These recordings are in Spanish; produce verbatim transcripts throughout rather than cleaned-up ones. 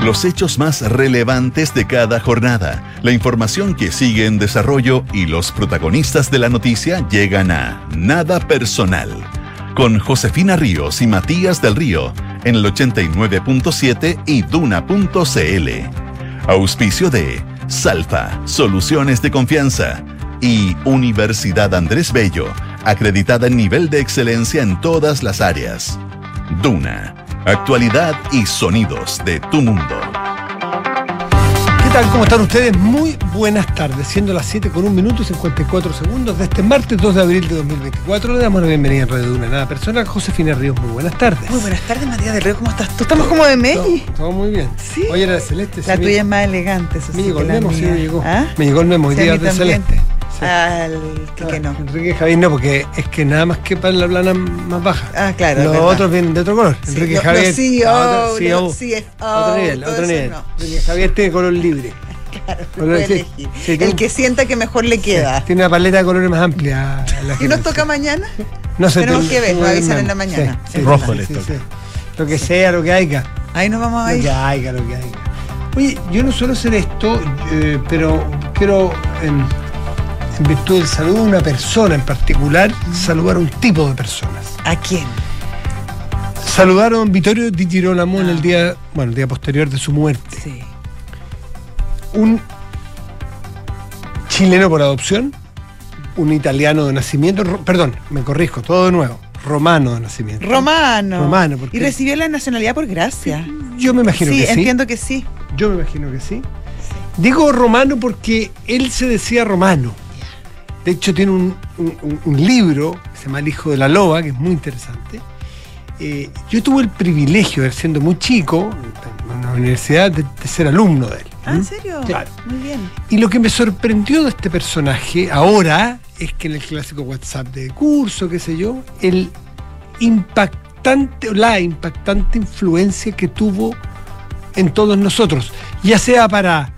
Los hechos más relevantes de cada jornada, la información que sigue en desarrollo y los protagonistas de la noticia llegan a Nada Personal, con Josefina Ríos y Matías del Río, en el ochenta y nueve punto siete y duna punto c l. Auspicio de Salfa, Soluciones de Confianza, y Universidad Andrés Bello, acreditada en nivel de excelencia en todas las áreas. Duna, actualidad y sonidos de tu mundo. ¿Qué tal? ¿Cómo están ustedes? Muy buenas tardes. Siendo las siete con un minuto y cincuenta y cuatro segundos de este martes dos de abril de dos mil veinticuatro, le damos la bienvenida en Radio Duna Nada Personal. Josefina Ríos, muy buenas tardes. Muy buenas tardes, Matías del Río, ¿cómo estás? ¿Tú estamos como de Meli? Todo, todo muy bien. Sí. Hoy era de celeste. La sí, tuya es más elegante, eso me sí. llegó el memo, sí, me llegó. ¿Ah? Me llegó el memo, hoy Sí, a día mí de también. celeste. Sí. Al que, que no. Enrique Javier no, porque es que nada más que para la plana más baja. Ah, claro. Los otros vienen de otro color. Sí, Enrique no, Javier. no, sí, la oh, otra- sí, no, oh, sí, es- otro oh, nivel, todo otro eso nivel. no. Enrique Javier tiene color libre. Claro, Bueno, puede sí, elegir. sí, El tiene- que sienta que mejor le queda. Tiene una paleta de colores más amplia. La ¿Y gente, nos toca sí. mañana? No sé, Tenemos tengo- que ver, tengo nos el avisan en memo. la mañana. Sí, Es sí, rojo sí, les sí, toca. sí. Lo que sea, lo que haya. Ahí nos vamos a Lo ir. que haya, lo que haya. Oye, yo no suelo hacer esto, eh, pero quiero, en, en virtud del saludo de una persona en particular, saludar a un tipo de personas. ¿A quién? Saludar a don Vittorio Di Girolamo Ah. en el día, bueno, el día posterior de su muerte. Sí. Un chileno por adopción, un italiano de nacimiento, ro- perdón, me corrijo, todo de nuevo, romano de nacimiento. Romano. Romano, porque- Y recibió la nacionalidad por gracia. Yo me imagino Sí, que sí. entiendo que sí. Yo me imagino que sí. Digo romano porque él se decía romano. De hecho, tiene un, un- un libro que se llama El hijo de la loba, que es muy interesante. Eh, yo tuve el privilegio, de, siendo muy chico, en la universidad, de, de ser alumno de él. Ah, ¿en serio? Claro. Muy bien. Y lo que me sorprendió de este personaje ahora es que en el clásico WhatsApp de curso, qué sé yo, el impactante, la impactante influencia que tuvo en todos nosotros, ya sea para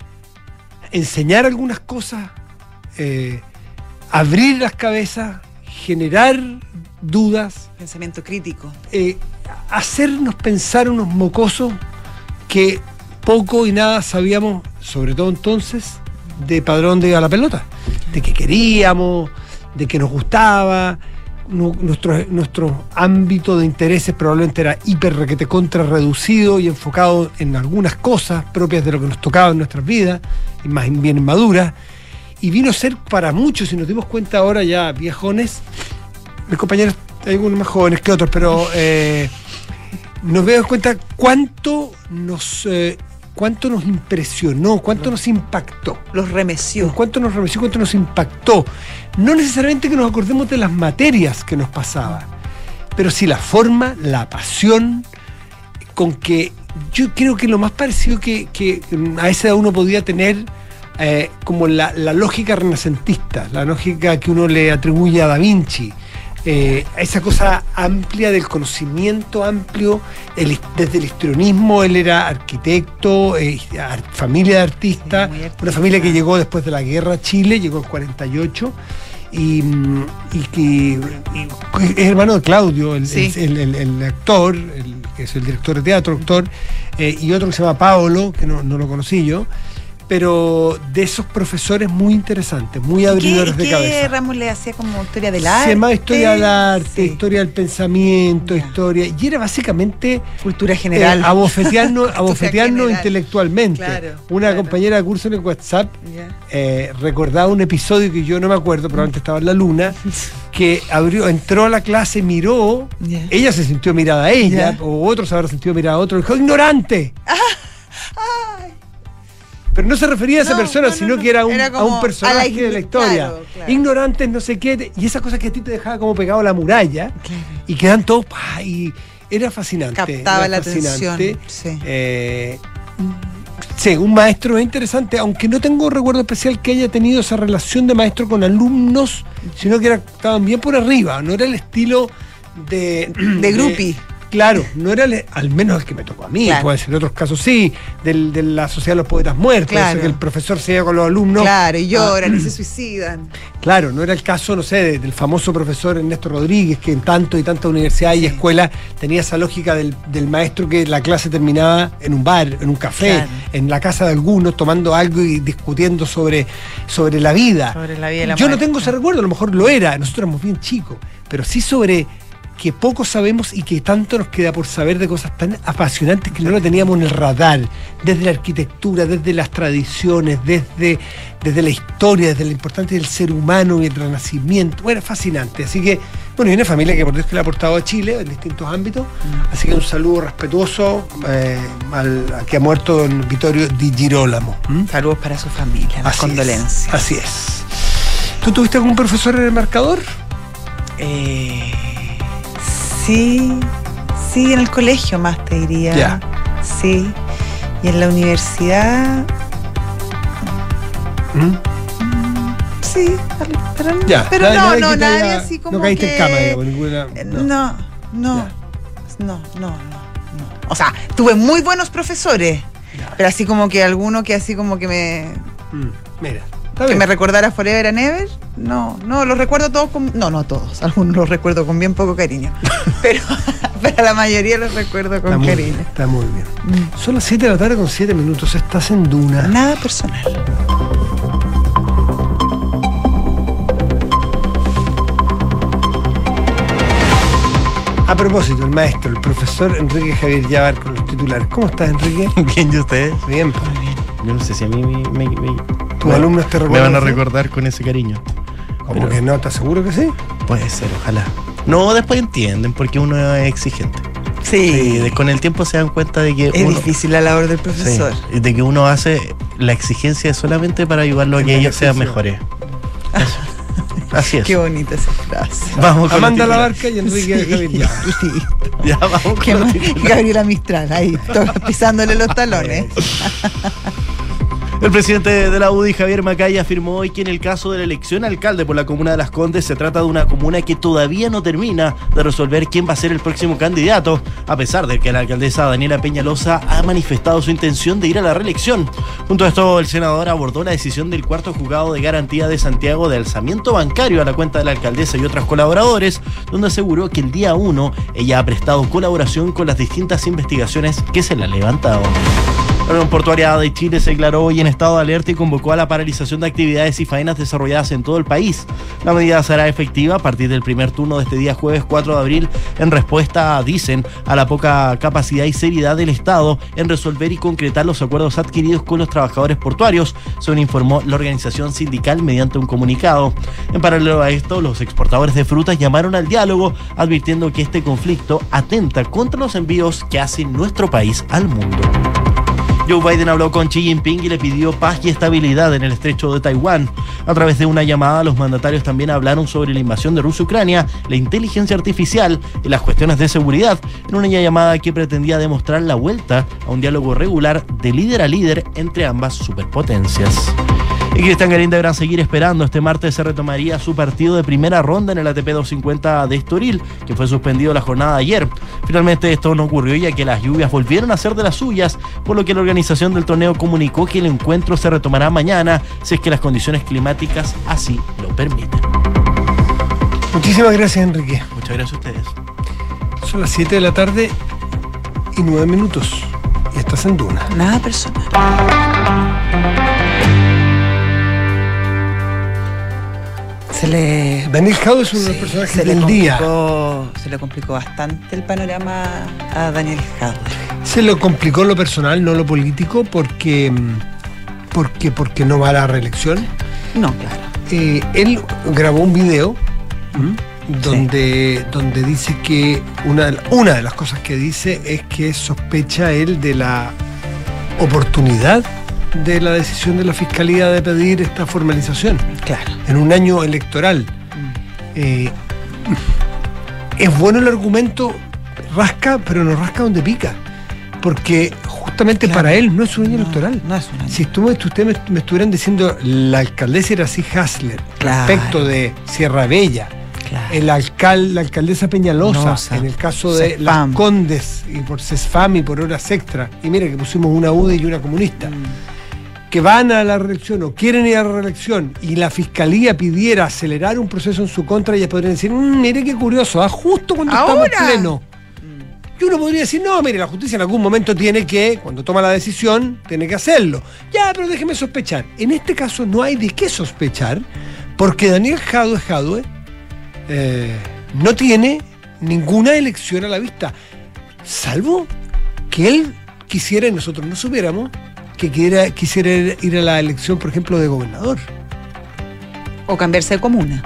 enseñar algunas cosas, eh, abrir las cabezas, generar dudas, Pensamiento crítico. eh, hacernos pensar unos mocosos que poco y nada sabíamos, sobre todo entonces, de Padrón de a la pelota, de que queríamos, de que nos gustaba. Nu- nuestro, nuestro ámbito de intereses probablemente era hiper requete contra reducido y enfocado en algunas cosas propias de lo que nos tocaba en nuestras vidas, y más bien maduras, y vino a ser para muchos, si nos dimos cuenta ahora ya viejones, mis compañeros, hay algunos más jóvenes que otros, pero eh, nos dimos cuenta cuánto nos, eh, cuánto nos impresionó, cuánto nos impactó. Los remeció. Cuánto nos remeció, cuánto nos impactó. No necesariamente que nos acordemos de las materias que nos pasaba, pero sí la forma, la pasión, con que yo creo que lo más parecido que, que a esa edad uno podía tener, eh, como la, la lógica renacentista, la lógica que uno le atribuye a Da Vinci, eh, esa cosa amplia del conocimiento amplio, el- desde el histrionismo. Él era arquitecto, eh, ar- familia de artistas, Sí, muy artista. una familia que llegó después de la guerra a Chile, llegó en cuarenta y ocho, y, mm, y que y- es hermano de Claudio, el, Sí. el- el- el actor, el, que es el director de teatro, actor, eh, y otro que se llama Paolo, que no, no lo conocí yo, pero de esos profesores muy interesantes, muy abridores ¿Qué, de qué cabeza. Ramos le hacía como historia del arte? Se llamaba historia del arte, Sí. historia del pensamiento, Ya. historia, y era básicamente Cultura general. eh, abofetearnos, Cultura abofetearnos general. intelectualmente. Claro, Una claro. compañera de curso en el WhatsApp Ya. eh, recordaba un episodio que yo no me acuerdo, probablemente estaba en la luna, que abrió, entró a la clase, miró, Ya. ella se sintió mirada a ella, Ya. o otros habrán sentido mirada a otro, dijo, ignorante. Ay. Pero no se refería a esa No, persona, no, no, sino no. que era un, Era a como un personaje a la ign- de la historia. claro, claro. Ignorantes, no sé qué, y esa cosa que a ti te dejaba como pegado a la muralla, y quedan todos, pa, y era fascinante. Captaba era la atención, sí. Eh, sí, un maestro interesante, aunque no tengo recuerdo especial que haya tenido esa relación de maestro con alumnos, sino que era, estaban bien por arriba, no era el estilo de... De groupie. Claro, no era el- al menos el que me tocó a mí, Claro. puede ser en otros casos sí, del, de la Sociedad de los Poetas Muertos, Claro. eso que el profesor se iba con los alumnos. Claro, y lloran Ah, y se suicidan. Claro, no era el caso, no sé, de- del famoso profesor Ernesto Rodríguez, que en tanto y tantas universidades Sí. y escuelas tenía esa lógica del, del maestro que la clase terminaba en un bar, en un café, Claro. en la casa de algunos, tomando algo y discutiendo sobre, sobre la vida. Sobre la vida y la Yo no muerte. tengo ese recuerdo, a lo mejor lo era, nosotros éramos bien chicos, pero sí sobre que poco sabemos y que tanto nos queda por saber de cosas tan apasionantes que no lo teníamos en el radar, desde la arquitectura, desde las tradiciones, desde, desde la historia, desde la importancia del ser humano y el renacimiento. Bueno, fascinante. Así que, bueno, y una familia que por Dios que le ha aportado a Chile en distintos ámbitos. Así que un saludo respetuoso eh, al a que ha muerto don Vittorio Di Girolamo. ¿Mm? Saludos para su familia, las Así condolencias. es, así es. ¿Tú tuviste algún profesor en el marcador? Eh, sí, sí, en el colegio más te diría. Ya. Sí. Y en la universidad, ¿Mm? sí, pero, Ya, pero nada- no, nada no, que te nadie haya- así como no caíste que... en cama, digamos, ninguna- Eh, no. No, no, Ya. no, no, no, no. O sea, tuve muy buenos profesores, Ya. pero así como que alguno que así como que me, Mm, Mira, está que bien. me recordara Forever and Ever, no, no, los recuerdo todos con, no, no todos, algunos los recuerdo con bien poco cariño, pero, pero a la mayoría los recuerdo con Está muy cariño. bien, está muy bien. Mm. Son las siete de la tarde con siete minutos, estás en Duna. Nada personal. A propósito, el maestro, el profesor Enrique Javier Yabar con los titulares. ¿Cómo estás, Enrique? Bien, ¿y ustedes? Bien, pues. Yo no sé si a mí me, me- me- ¿Tus me- alumnos te me recuerdan? van a así? recordar con ese cariño. ¿Cómo Pero que no? ¿Estás seguro que sí? puede ser, ojalá. No, después entienden porque uno es exigente. Sí, Y de- con el tiempo se dan cuenta de que es uno, difícil la labor del sí, profesor. y de que uno hace la exigencia es solamente para ayudarlo a El que ellos sean beneficio. mejores. Eso. Así es. Qué bonita esa frase. Vamos con Amanda los Labarca y Enrique Sí. Javier Yabar. Listo. titulares. Ya vamos Qué con los ma- titulares. Gabriela Mistral, ahí, to- pisándole los talones. El presidente de la U D I, Javier Macaya, afirmó hoy que en el caso de la elección a alcalde por la comuna de Las Condes se trata de una comuna que todavía no termina de resolver quién va a ser el próximo candidato, a pesar de que la alcaldesa Daniela Peñalosa ha manifestado su intención de ir a la reelección. Junto a esto, el senador abordó la decisión del cuarto juzgado de garantía de Santiago de alzamiento bancario a la cuenta de la alcaldesa y otros colaboradores, donde aseguró que el día uno ella ha prestado colaboración con las distintas investigaciones que se le han levantado. La Unión Portuaria de Chile se declaró hoy en estado de alerta y convocó a la paralización de actividades y faenas desarrolladas en todo el país. La medida será efectiva a partir del primer turno de este día jueves cuatro de abril en respuesta, dicen, a la poca capacidad y seriedad del Estado en resolver y concretar los acuerdos adquiridos con los trabajadores portuarios, según informó la organización sindical mediante un comunicado. En paralelo a esto, los exportadores de frutas llamaron al diálogo, advirtiendo que este conflicto atenta contra los envíos que hace nuestro país al mundo. Joe Biden habló con Xi Jinping y le pidió paz y estabilidad en el estrecho de Taiwán. A través de una llamada, los mandatarios también hablaron sobre la invasión de Rusia a Ucrania, la inteligencia artificial y las cuestiones de seguridad, en una llamada que pretendía demostrar la vuelta a un diálogo regular de líder a líder entre ambas superpotencias. Y Cristian Garín deberá seguir esperando. Este martes se retomaría su partido de primera ronda en el A T P doscientos cincuenta de Estoril, que fue suspendido la jornada de ayer. Finalmente esto no ocurrió ya que las lluvias volvieron a ser de las suyas, por lo que la organización del torneo comunicó que el encuentro se retomará mañana, si es que las condiciones climáticas así lo permiten. Muchísimas gracias, Enrique. Muchas gracias a ustedes. Son las siete de la tarde y nueve minutos. Y estás en Duna. Nada personal. Se le, Daniel Jaude es uno de los sí, personajes se le del día. complicó, se le complicó bastante el panorama a Daniel Jaude. Se lo complicó lo personal, no lo político, porque, porque, porque no va a la reelección. No, claro. Eh, él grabó un video donde, donde dice que una, de- una de las cosas que dice es que sospecha él de la oportunidad de la decisión de la Fiscalía de pedir esta formalización Claro. en un año electoral. Eh, es bueno el argumento, rasca, pero no rasca donde pica, porque justamente Claro. para él no es un año No, electoral. no es un año. Si tú, ustedes me, me estuvieran diciendo la alcaldesa Iracy Hasler Claro. respecto de Sierra Bella Claro. el alcal, la alcaldesa Peñalosa, Nosa, en el caso de Cesfam. las Condes y por Cesfam y por horas extra. Y mira que pusimos una U D I y una comunista. Mm. Que van a la reelección o quieren ir a la reelección y la fiscalía pidiera acelerar un proceso en su contra, ya podrían decir, mmm, mire qué curioso, ¿ah? Justo cuando ¿Ahora? estamos en pleno. Y uno podría decir, no, mire, la justicia en algún momento tiene que, cuando toma la decisión, tiene que hacerlo. Ya, pero déjeme sospechar. En este caso no hay de qué sospechar, porque Daniel Jadue Jadue eh, no tiene ninguna elección a la vista, salvo que él quisiera y nosotros no supiéramos que quiera, quisiera ir a la elección, por ejemplo, de gobernador. O cambiarse de comuna.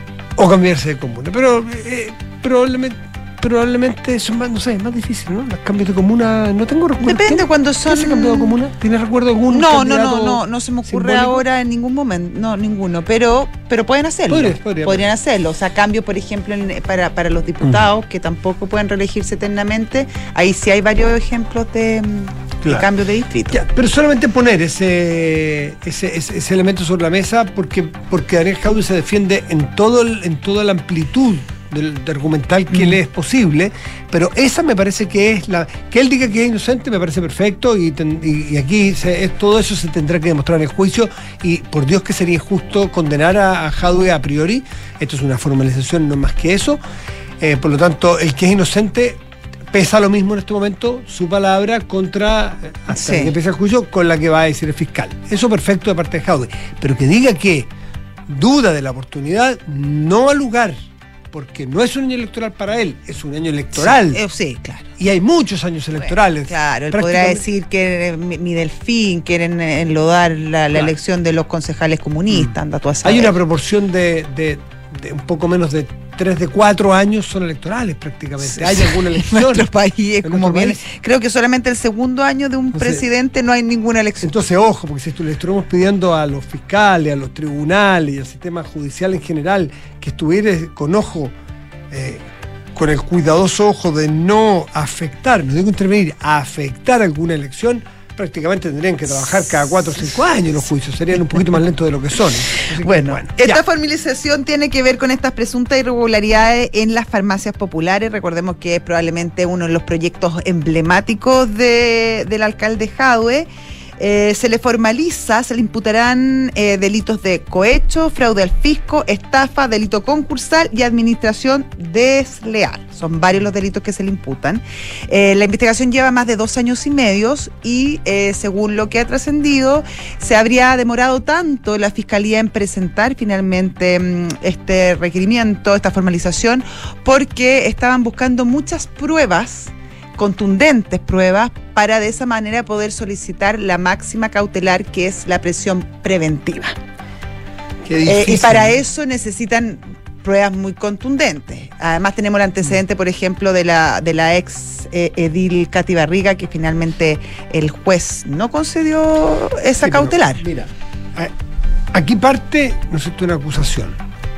O cambiarse de comuna. Pero eh, probablemente, probablemente son más, no sé, es más difícil, ¿no? Los cambios de comuna, no tengo recuerdo. Depende ¿Quién- cuando ¿quién son- se cambió de comuna? ¿Tienes recuerdo de algún No, no, candidato no, no, no se me ocurre simbólico? ahora en ningún momento, no, ninguno, pero, pero pueden hacerlo. Podría, podría, Podrían hacerlo. O sea, cambio, por ejemplo, en- para, para los diputados que tampoco pueden reelegirse eternamente, ahí sí hay varios ejemplos de, de Claro. cambio de distrito. Ya, pero solamente poner ese, ese, ese, ese elemento sobre la mesa porque, porque Daniel Jadue se defiende en, todo el- en toda la amplitud del, de argumental que Mm. le es posible, pero esa me parece que es la... Que él diga que es inocente me parece perfecto y, ten- y, y aquí se- es- todo eso se tendrá que demostrar en el juicio y por Dios que sería injusto condenar a, a Jadue a priori. Esto es una formalización, no más que eso. Eh, por lo tanto, el que es inocente pesa lo mismo en este momento su palabra contra, eh, hasta Sí. que empiece el juicio, con la que va a decir el fiscal. Eso perfecto de parte de Jadue. Pero que diga que duda de la oportunidad no ha lugar, porque no es un año electoral para él, es un año electoral. Eh, sí, claro. Y hay muchos años electorales. Bueno, claro, él podrá Prácticamente- decir que eh, mi, mi delfín quieren eh, enlodar la, la Claro. elección de los concejales comunistas, anda tú a saber. Hay una proporción de, de- de un poco menos de tres de cuatro años son electorales prácticamente. ¿Hay alguna En elección? nuestro país es En como nuestro bien. país. Creo que solamente el segundo año de un Entonces- presidente no hay ninguna elección. Entonces, ojo, porque si le estuvimos pidiendo a los fiscales, a los tribunales y al sistema judicial en general que estuviera con ojo, eh, con el cuidadoso ojo de no afectar, no digo intervenir, afectar alguna elección, prácticamente tendrían que trabajar cada cuatro o cinco años los juicios, serían un poquito más lentos de lo que son. Así que, Bueno, ya. esta formalización tiene que ver con estas presuntas irregularidades en las farmacias populares. Recordemos que es probablemente uno de los proyectos emblemáticos de, del alcalde Jadue. Eh, se le formaliza, se le imputarán eh, delitos de cohecho, fraude al fisco, estafa, delito concursal y administración desleal. Son varios los delitos que se le imputan. Eh, la investigación lleva más de dos años y medios y eh, según lo que ha trascendido, se habría demorado tanto la Fiscalía en presentar finalmente mm, este requerimiento, esta formalización, porque estaban buscando muchas pruebas, contundentes pruebas, para de esa manera poder solicitar la máxima cautelar, que es la prisión preventiva. Qué Eh, difícil. y para eso necesitan pruebas muy contundentes. Además tenemos el antecedente, por ejemplo, de la, de la ex eh, edil Katy Barriga, que finalmente el juez no concedió esa Sí, pero, cautelar. Mira, a- aquí parte, ¿no es cierto?, una acusación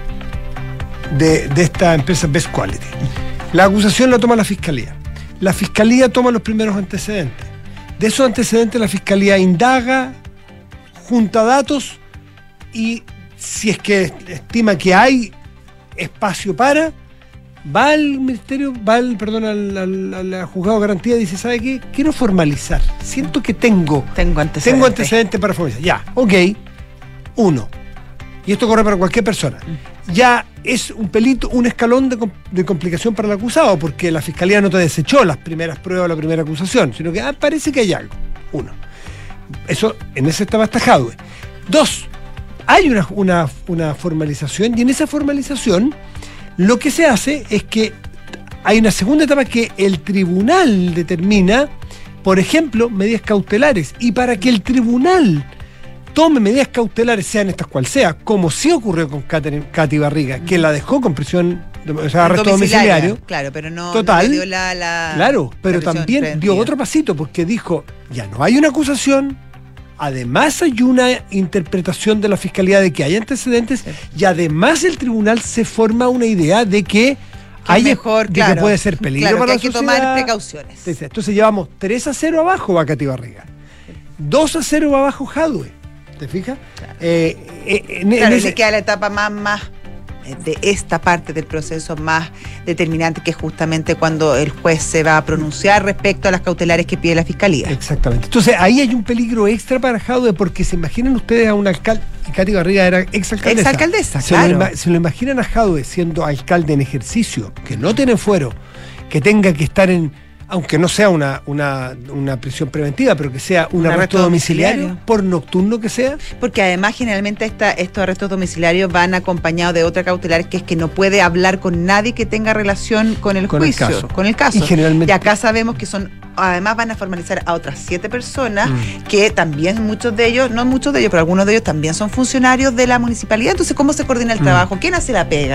de, de esta empresa Best Quality. La acusación la toma la Fiscalía. La Fiscalía toma los primeros antecedentes. De esos antecedentes la Fiscalía indaga, junta datos y si es que estima que hay espacio para, va al ministerio, va al, perdón, al, al- al juzgado de garantía y dice, ¿sabe qué? Quiero formalizar. Siento que tengo Tengo antecedentes. tengo antecedentes para formalizar. Ya, ok. Uno. Y esto corre para cualquier persona. Ya es un pelito, un escalón de, com- de complicación para el acusado, porque la fiscalía no te desechó las primeras pruebas, la primera acusación, sino que ah, parece que hay algo. Uno. Eso, en ese estaba hasta Jadue. Dos. Hay una, una, una formalización, y en esa formalización lo que se hace es que hay una segunda etapa que el tribunal determina, por ejemplo, medidas cautelares. Y para que el tribunal tome medidas cautelares, sean estas cual sea, como sí ocurrió con Catherine- Katy Barriga, que la dejó con prisión, o sea, arresto domiciliario. Claro, pero no, Total. no le dio la, la- Claro, pero la prisión también preventiva. dio otro pasito, porque dijo, ya no hay una acusación, además hay una interpretación de la fiscalía de que hay antecedentes, y además el tribunal se forma una idea de que Que hay mejor, de claro, que puede ser peligro claro, para que la hay que sociedad. tomar precauciones. Entonces, entonces llevamos tres a cero abajo va Katy Barriga, dos a cero va abajo Jadue, ¿te fijas? Eh, eh, en- en Claro, ese- le queda la etapa más, más de esta parte del proceso más determinante, que es justamente cuando el juez se va a pronunciar respecto a las cautelares que pide la Fiscalía. Exactamente. Entonces ahí hay un peligro extra para Jadwe, porque se imaginan ustedes a un alcalde, y Katy Barriga era exalcaldesa. Exalcaldesa, se claro. Lo, se lo imaginan a Jadwe siendo alcalde en ejercicio, que no tiene fuero, que tenga que estar en, aunque no sea una, una, una prisión preventiva, pero que sea un, un arresto, arresto domiciliario, domiciliario, por nocturno que sea. Porque además generalmente esta, estos arrestos domiciliarios van acompañados de otra cautelar, que es que no puede hablar con nadie que tenga relación con el con juicio, el caso. con el caso. Y, generalmente... y acá sabemos que son, además van a formalizar a otras siete personas, mm. que también muchos de ellos, no muchos de ellos, pero algunos de ellos también son funcionarios de la municipalidad. Entonces, ¿cómo se coordina el mm. trabajo? ¿Quién hace la pega?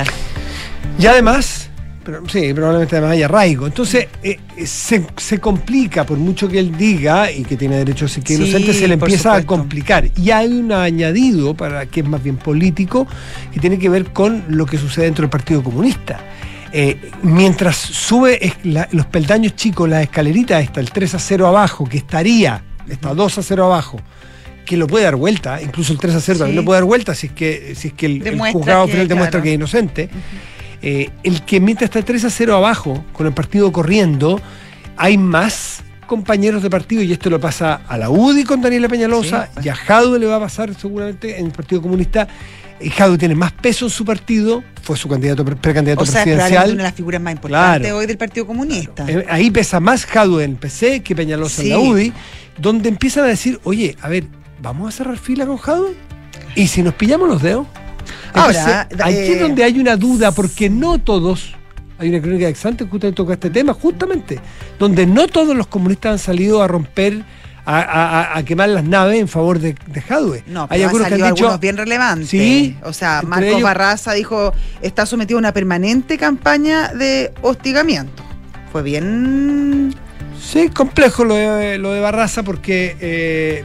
Y además... Pero, sí, probablemente además haya arraigo. Entonces, eh, se, se complica, por mucho que él diga, y que tiene derecho a ser que sí, inocente, se le empieza a complicar. Y hay un añadido, para que es más bien político, que tiene que ver con lo que sucede dentro del Partido Comunista. Eh, mientras sube es, la, los peldaños chicos, la escalerita está el tres a cero abajo, que estaría, está dos a cero abajo, que lo puede dar vuelta, incluso el tres a cero sí. también lo puede dar vuelta si es que, si es que el, el juzgado que, final demuestra claro. que es inocente. Uh-huh. Eh, el que mientras está tres a cero abajo, con el partido corriendo, hay más compañeros de partido, y esto lo pasa a la U D I con Daniela Peñalosa, sí, pues. y a Jadwe le va a pasar seguramente en el Partido Comunista. Y Jadwe tiene más peso en su partido, fue su candidato precandidato o sea, presidencial. Es una de las figuras más importantes claro. hoy del Partido Comunista. Claro. Ahí pesa más Jadwe en el P C que Peñalosa sí. en la U D I, donde empiezan a decir, oye, a ver, ¿vamos a cerrar fila con Jadwe? ¿Y si nos pillamos los dedos? Entonces, ahora, aquí eh, es donde hay una duda, porque no todos, hay una crónica de Exante que justamente toca este tema, justamente, donde no todos los comunistas han salido a romper, a, a, a quemar las naves en favor de, de Jadwe. No, pero hay algunos, han salido que han dicho, algunos bien relevantes. Sí, o sea, Marcos ellos, Barraza dijo, está sometido a una permanente campaña de hostigamiento. Fue bien... Sí, complejo lo de, lo de Barraza, porque eh,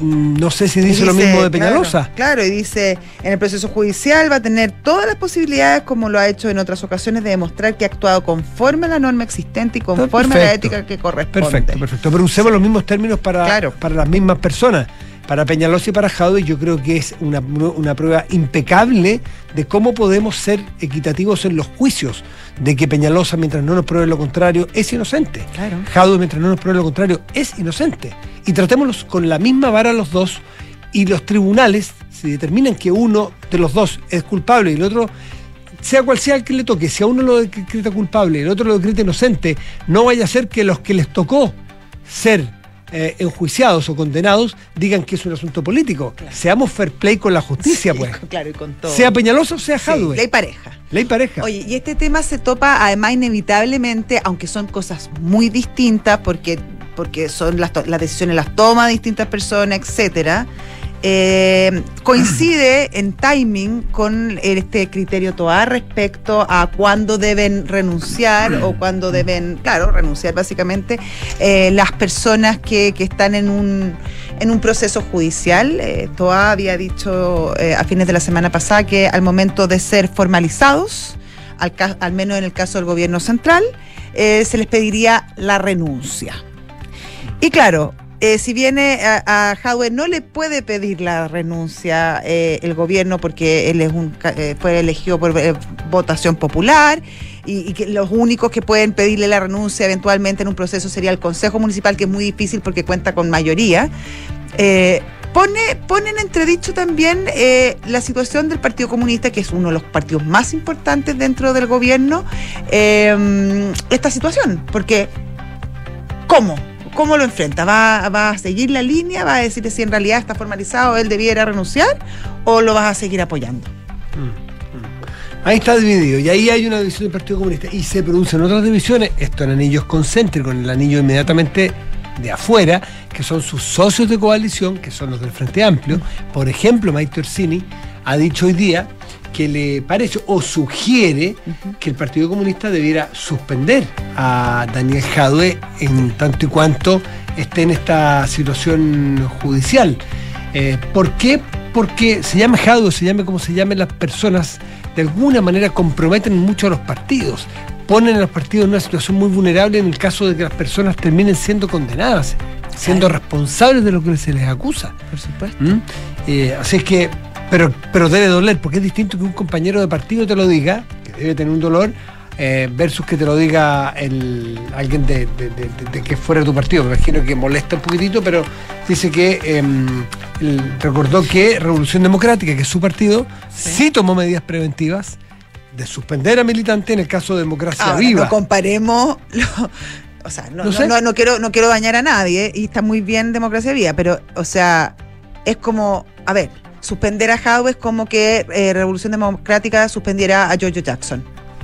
no sé si dice, dice lo mismo de Peñalosa. Claro, claro, y dice, en el proceso judicial va a tener todas las posibilidades, como lo ha hecho en otras ocasiones, de demostrar que ha actuado conforme a la norma existente y conforme perfecto, a la ética que corresponde. Perfecto, perfecto. Pero usemos sí. los mismos términos para, claro. para las mismas personas. Para Peñalosa y para Jadwe, yo creo que es una, una prueba impecable de cómo podemos ser equitativos en los juicios, de que Peñalosa, mientras no nos pruebe lo contrario, es inocente. Claro. Jadwe, mientras no nos pruebe lo contrario, es inocente. Y tratémoslos con la misma vara los dos, y los tribunales, si determinan que uno de los dos es culpable y el otro, sea cual sea el que le toque, si a uno lo decreta culpable y el otro lo decreta inocente, no vaya a ser que los que les tocó ser Eh, enjuiciados o condenados digan que es un asunto político. Claro. Seamos fair play con la justicia, sí, pues. Claro, y con todo. Sea Peñalosa o sea Jadwe. Sí, ley pareja. Ley pareja. Oye, y este tema se topa además inevitablemente, aunque son cosas muy distintas, porque, porque son las, las decisiones las toman distintas personas, etcétera. Eh, coincide en timing con este criterio Toá respecto a cuándo deben renunciar o cuándo deben, claro, renunciar básicamente eh, las personas que, que están en un en un proceso judicial. Eh, Toá había dicho eh, a fines de la semana pasada que al momento de ser formalizados, al, al menos en el caso del gobierno central, eh, se les pediría la renuncia. Y claro, Eh, si viene a, a Jadwe no le puede pedir la renuncia eh, el gobierno, porque él es un eh, fue elegido por eh, votación popular, y, y que los únicos que pueden pedirle la renuncia eventualmente en un proceso sería el Consejo Municipal, que es muy difícil porque cuenta con mayoría. Eh, pone, pone en entredicho también eh, la situación del Partido Comunista, que es uno de los partidos más importantes dentro del gobierno, eh, esta situación, porque ¿cómo? ¿Cómo lo enfrenta? ¿Va, ¿Va a seguir la línea? ¿Va a decir si en realidad está formalizado, él debiera renunciar? ¿O lo vas a seguir apoyando? Ahí está dividido, y ahí hay una división del Partido Comunista, y se producen otras divisiones, esto en anillos concéntricos, en el anillo inmediatamente de afuera, que son sus socios de coalición, que son los del Frente Amplio. Por ejemplo, Maite Orsini ha dicho hoy día que le parece o sugiere uh-huh. que el Partido Comunista debiera suspender a Daniel Jadwe en tanto y cuanto esté en esta situación judicial. Eh, ¿Por qué? Porque se llame Jadwe, se llame como se llamen las personas, de alguna manera comprometen mucho a los partidos, ponen a los partidos en una situación muy vulnerable en el caso de que las personas terminen siendo condenadas, siendo claro. responsables de lo que se les acusa. Por supuesto. ¿Mm? Eh, así es que Pero, pero debe doler, porque es distinto que un compañero de partido te lo diga, que debe tener un dolor, eh, versus que te lo diga el, alguien de, de, de, de, de que fuera de tu partido. Me imagino que molesta un poquitito, pero dice que eh, el, recordó que Revolución Democrática, que es su partido, sí, sí tomó medidas preventivas de suspender a militantes en el caso de Democracia Ahora, Viva. No comparemos... Lo, o sea, no, no, no, no, no, quiero, no quiero dañar a nadie, ¿eh? Y está muy bien Democracia Viva, pero, o sea, es como, a ver, suspender a Jadwe es como que eh, Revolución Democrática suspendiera a George Jackson.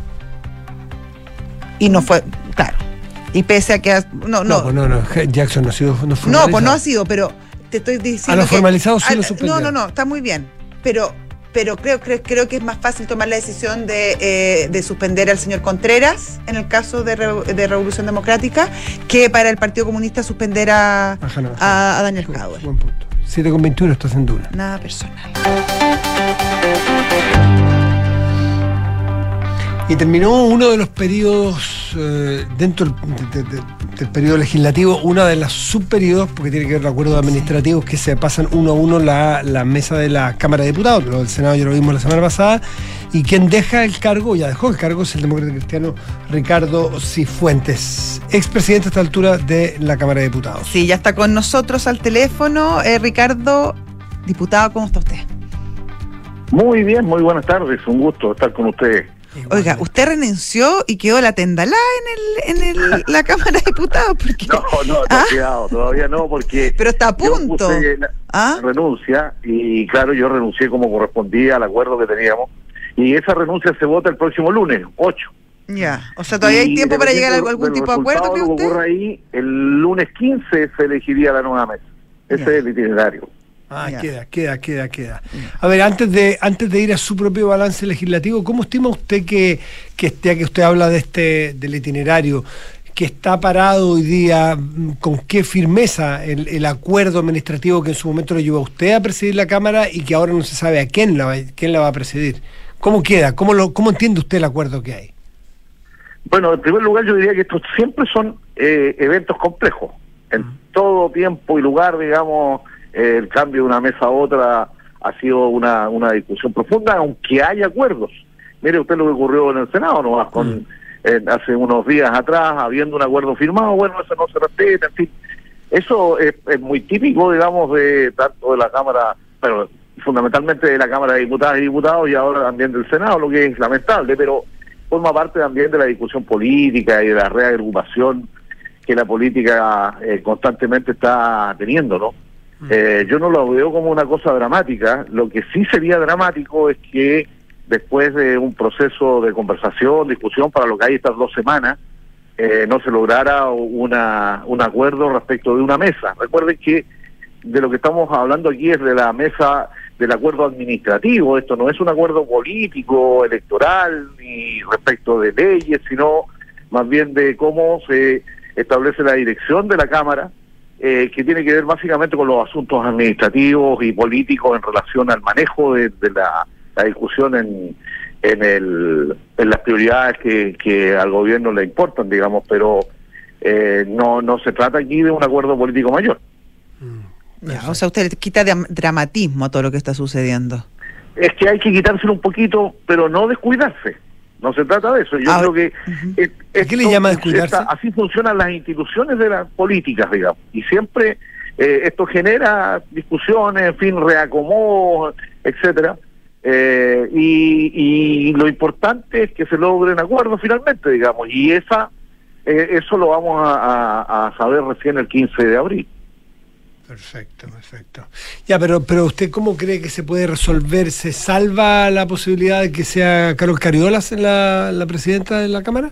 Y no fue, claro. Y pese a que... No, no, no, pues no, no, Jackson no ha sido... No, no, pues no ha sido, pero te estoy diciendo a lo que... formalizado sí a, lo suspendió. No, no, no, está muy bien, pero... pero creo, creo, creo que es más fácil tomar la decisión de, eh, de suspender al señor Contreras en el caso de, Re, de Revolución Democrática que para el Partido Comunista suspender a, Ajá, no, a, a Daniel Jadwe. Buen punto. siete con veintiuno estás en Duna. Nada personal. Y terminó uno de los periodos, eh, dentro de, de, de, del periodo legislativo, una de las subperiodos, porque tiene que ver con acuerdos administrativos que se pasan uno a uno la, la mesa de la Cámara de Diputados. Lo del Senado ya lo vimos la semana pasada. Y quien deja el cargo, ya dejó el cargo, es el demócrata cristiano Ricardo Cifuentes, expresidente a esta altura de la Cámara de Diputados. Sí, ya está con nosotros al teléfono. Eh, Ricardo, diputado, ¿cómo está usted? Muy bien, muy buenas tardes. Un gusto estar con ustedes. Oiga, usted renunció y quedó la tendalá en el, en el, la Cámara de Diputados. Porque... No, no, no, ¿Ah? cuidado, todavía no, porque... Pero está a punto. Yo puse la ¿Ah? renuncia y claro, yo renuncié como correspondía al acuerdo que teníamos y esa renuncia se vota el próximo lunes, ocho. Ya, o sea, todavía y hay tiempo para llegar a algún tipo de acuerdo, ¿cree usted? Lo que ocurre ahí, el lunes quince se elegiría la nueva mesa. Ese Ya. es el itinerario. Ah, Ya. queda, queda, queda, queda. A ver, antes de antes de ir a su propio balance legislativo, ¿cómo estima usted que, que esté, que usted habla de este del itinerario, que está parado hoy día, con qué firmeza el, el acuerdo administrativo que en su momento lo llevó a usted a presidir la Cámara y que ahora no se sabe a quién la va, quién la va a presidir? ¿Cómo queda? ¿Cómo lo cómo entiende usted el acuerdo que hay? Bueno, en primer lugar yo diría que estos siempre son eh, eventos complejos. En uh-huh. todo tiempo y lugar, digamos... el cambio de una mesa a otra ha sido una, una discusión profunda, aunque hay acuerdos. Mire usted lo que ocurrió en el Senado, ¿no? Con, mm. eh, hace unos días atrás, habiendo un acuerdo firmado, bueno, eso no se respeta, en fin. Eso es, es muy típico, digamos, de tanto de la Cámara, pero fundamentalmente de la Cámara de Diputadas y Diputados y ahora también del Senado, lo que es lamentable, pero forma parte también de la discusión política y de la reagrupación que la política eh, constantemente está teniendo, ¿no? Eh, yo no lo veo como una cosa dramática. Lo que sí sería dramático es que después de un proceso de conversación, discusión para lo que hay estas dos semanas, eh, no se lograra una, un acuerdo respecto de una mesa. Recuerden que de lo que estamos hablando aquí es de la mesa del acuerdo administrativo. Esto no es un acuerdo político, electoral, ni respecto de leyes, sino más bien de cómo se establece la dirección de la Cámara, Eh, que tiene que ver básicamente con los asuntos administrativos y políticos en relación al manejo de, de la, la discusión en, en, el, en las prioridades que, que al gobierno le importan, digamos, pero eh, no, no se trata aquí de un acuerdo político mayor. Ya, o sea, usted le quita dramatismo a todo lo que está sucediendo. Es que hay que quitárselo un poquito, pero no descuidarse. No se trata de eso. Yo ah, creo que... uh-huh. es, ¿A qué le llama descuidarse? Esta, así funcionan las instituciones de las políticas, digamos. Y siempre eh, esto genera discusiones, en fin, reacomodos, etcétera. Eh, y, y lo importante es que se logren acuerdos finalmente, digamos. Y esa eh, eso lo vamos a, a, a saber recién el quince de abril. Perfecto, perfecto. Ya, pero pero ¿usted cómo cree que se puede resolver? ¿Se salva la posibilidad de que sea Carol Cariolas la, la presidenta de la Cámara?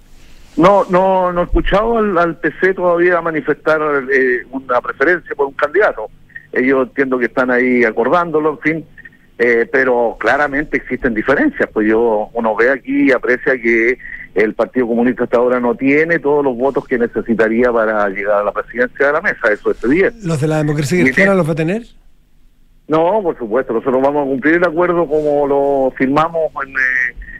No, no, no he escuchado al, al P C todavía manifestar eh, una preferencia por un candidato. Ellos entiendo que están ahí acordándolo, en fin, eh, pero claramente existen diferencias. Pues yo uno ve aquí y aprecia que el Partido Comunista hasta ahora no tiene todos los votos que necesitaría para llegar a la presidencia de la mesa, eso es evidente. ¿Los de la democracia cristiana los va a tener? No, por supuesto, nosotros vamos a cumplir el acuerdo como lo firmamos en, eh,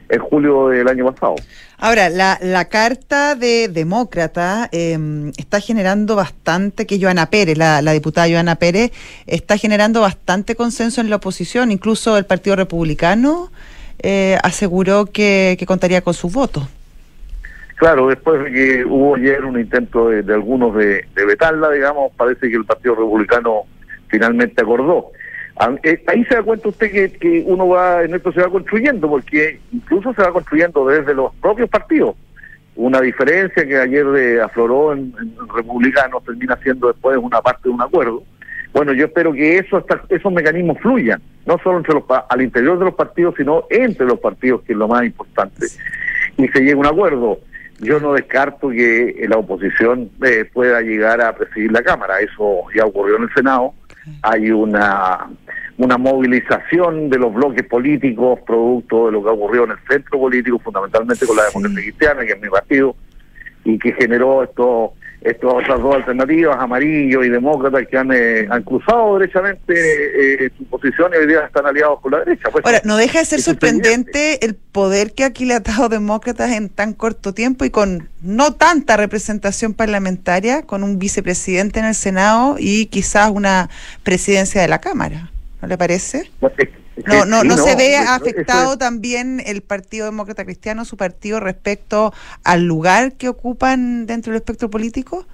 en julio del año pasado. Ahora, la, la carta de demócrata eh, está generando bastante, que Joana Pérez, la, la diputada Joana Pérez, está generando bastante consenso en la oposición. Incluso el Partido Republicano eh, aseguró que, que contaría con sus votos. Claro, después de que hubo ayer un intento de, de algunos de, de vetarla, digamos, parece que el Partido Republicano finalmente acordó. Ahí se da cuenta usted que, que uno va, en esto se va construyendo, porque incluso se va construyendo desde los propios partidos. Una diferencia que ayer de, afloró en, en republicanos termina siendo después una parte de un acuerdo. Bueno, yo espero que eso, hasta, esos mecanismos fluyan, no solo entre los, al interior de los partidos, sino entre los partidos, que es lo más importante, y se llegue a un acuerdo. Yo no descarto que la oposición eh, pueda llegar a presidir la Cámara. Eso ya ocurrió en el Senado. Hay una una movilización de los bloques políticos producto de lo que ocurrió en el centro político, fundamentalmente con la Democracia Cristiana, que es mi partido, y que generó esto, estas otras dos alternativas, amarillos y demócratas, que han, eh, han cruzado derechamente eh, su posición y hoy día están aliados con la derecha. Pues, ahora, no deja de ser sorprendente el poder que ha aquilatado demócratas en tan corto tiempo y con no tanta representación parlamentaria, con un vicepresidente en el Senado y quizás una presidencia de la Cámara. ¿No le parece? No, no, no se ve afectado también el Partido Demócrata Cristiano, su partido, respecto al lugar que ocupan dentro del espectro político.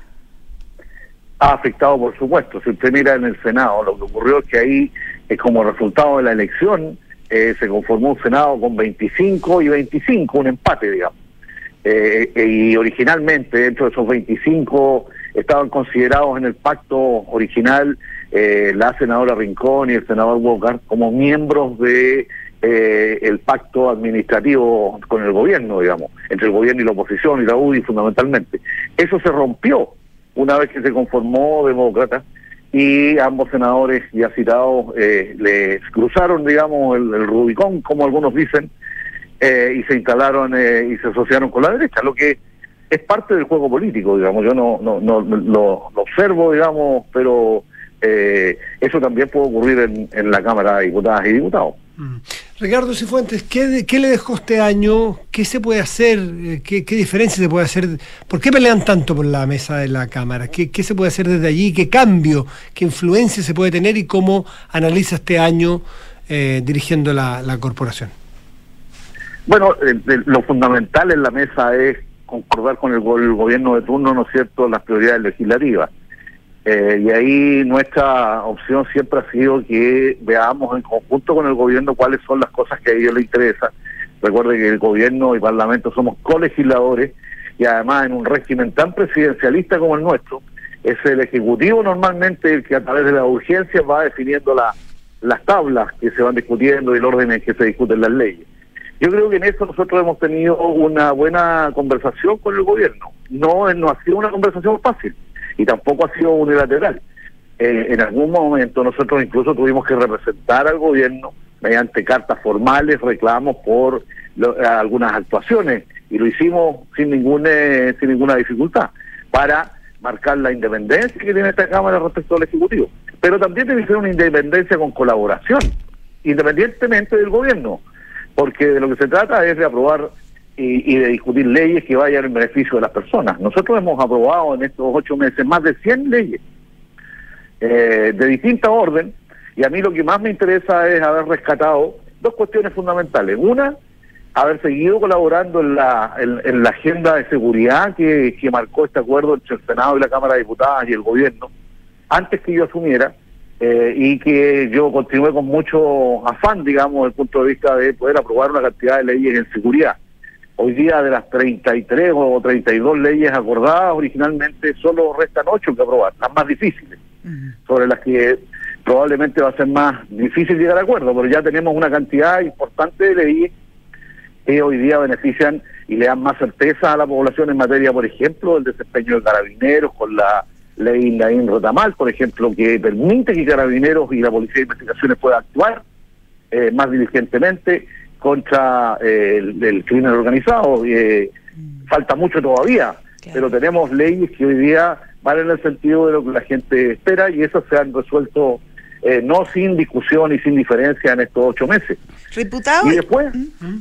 Ha afectado, por supuesto. Si usted mira en el Senado, lo que ocurrió es que ahí, eh, como resultado de la elección, eh, se conformó un Senado con veinticinco y veinticinco, un empate, digamos. Eh, eh, y originalmente, dentro de esos veinticinco, estaban considerados en el pacto original eh, la senadora Rincón y el senador Bocar como miembros de eh, el pacto administrativo con el gobierno, digamos, entre el gobierno y la oposición y la U D I fundamentalmente. Eso se rompió una vez que se conformó Demócrata y ambos senadores ya citados eh, les cruzaron, digamos, el, el Rubicón, como algunos dicen, eh, y se instalaron eh, y se asociaron con la derecha, lo que es parte del juego político, digamos. Yo no no no lo, lo observo, digamos, pero eh, eso también puede ocurrir en, en la Cámara de Diputadas y Diputados. Mm. Ricardo Cifuentes, ¿qué, ¿qué le dejó este año? ¿Qué se puede hacer? ¿Qué, qué diferencia se puede hacer? ¿Por qué pelean tanto por la mesa de la Cámara? ¿Qué, qué se puede hacer desde allí? ¿Qué cambio, qué influencia se puede tener y cómo analiza este año eh, dirigiendo la, la corporación? Bueno, eh, eh, lo fundamental en la mesa es concordar con el, el gobierno de turno, ¿no es cierto?, las prioridades legislativas. Eh, y ahí nuestra opción siempre ha sido que veamos en conjunto con el gobierno cuáles son las cosas que a ellos les interesan. Recuerde que el gobierno y parlamento somos colegisladores y además en un régimen tan presidencialista como el nuestro, es el Ejecutivo normalmente el que a través de la urgencia va definiendo la, las tablas que se van discutiendo y el orden en que se discuten las leyes. Yo creo que en eso nosotros hemos tenido una buena conversación con el gobierno. No, no ha sido una conversación fácil y tampoco ha sido unilateral. Eh, en algún momento nosotros incluso tuvimos que representar al gobierno mediante cartas formales, reclamos por lo, algunas actuaciones, y lo hicimos sin ningún, eh, sin ninguna dificultad, para marcar la independencia que tiene esta Cámara respecto al Ejecutivo. Pero también debe ser una independencia con colaboración, independientemente del gobierno, porque de lo que se trata es de aprobar y, y de discutir leyes que vayan en beneficio de las personas. Nosotros hemos aprobado en estos ocho meses más de cien leyes eh, de distinta orden, y a mí lo que más me interesa es haber rescatado dos cuestiones fundamentales. Una, haber seguido colaborando en la en, en la agenda de seguridad que, que marcó este acuerdo entre el Senado y la Cámara de Diputadas y el gobierno, antes que yo asumiera, Eh, y que yo continué con mucho afán, digamos, desde el punto de vista de poder aprobar una cantidad de leyes en seguridad. Hoy día, de las treinta y tres o treinta y dos leyes acordadas originalmente, solo restan ocho que aprobar, las más difíciles, uh-huh. sobre las que probablemente va a ser más difícil llegar a acuerdo, pero ya tenemos una cantidad importante de leyes que hoy día benefician y le dan más certeza a la población en materia, por ejemplo, del desempeño de carabineros, con la ley Naín Rotamal, por ejemplo, que permite que Carabineros y la Policía de Investigaciones puedan actuar eh, más diligentemente contra eh, el, el crimen organizado. Eh, mm. Falta mucho todavía, claro. Pero tenemos leyes que hoy día van en el sentido de lo que la gente espera, y esas se han resuelto eh, no sin discusión y sin diferencia en estos ocho meses. Diputado. Y después... ¿Mm?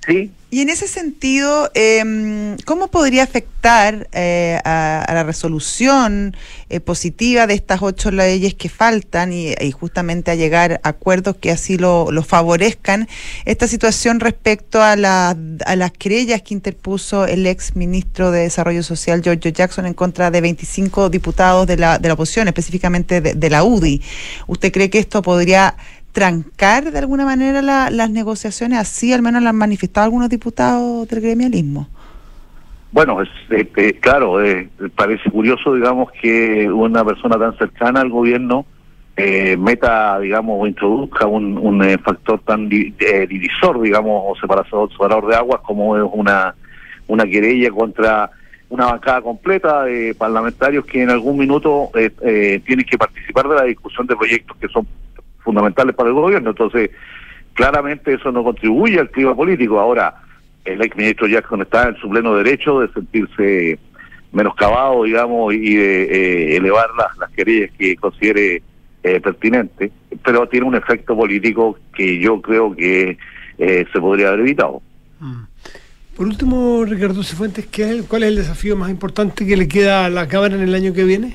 Sí. Y en ese sentido, eh, ¿cómo podría afectar eh, a, a la resolución eh, positiva de estas ocho leyes que faltan y, y justamente a llegar a acuerdos que así lo, lo favorezcan esta situación respecto a, la, a las querellas que interpuso el ex ministro de Desarrollo Social, Giorgio Jackson, en contra de veinticinco diputados de la, de la oposición, específicamente de, de la U D I? ¿Usted cree que esto podría trancar de alguna manera la, las negociaciones? Así al menos lo han manifestado algunos diputados del gremialismo. Bueno, es, eh, claro, eh, parece curioso, digamos, que una persona tan cercana al gobierno eh, meta, digamos, o introduzca un, un eh, factor tan di, eh, divisor, digamos, o separador, separador de aguas, como es una, una querella contra una bancada completa de parlamentarios que en algún minuto eh, eh, tienen que participar de la discusión de proyectos que son fundamentales para el gobierno. Entonces, claramente eso no contribuye al clima político. Ahora, el exministro Jackson está en su pleno derecho de sentirse menoscabado, digamos, y de eh, elevar las, las querellas que considere eh, pertinentes, pero tiene un efecto político que yo creo que eh, se podría haber evitado. Mm. Por último, Ricardo Cifuentes, ¿qué es el, ¿cuál es el desafío más importante que le queda a la Cámara en el año que viene?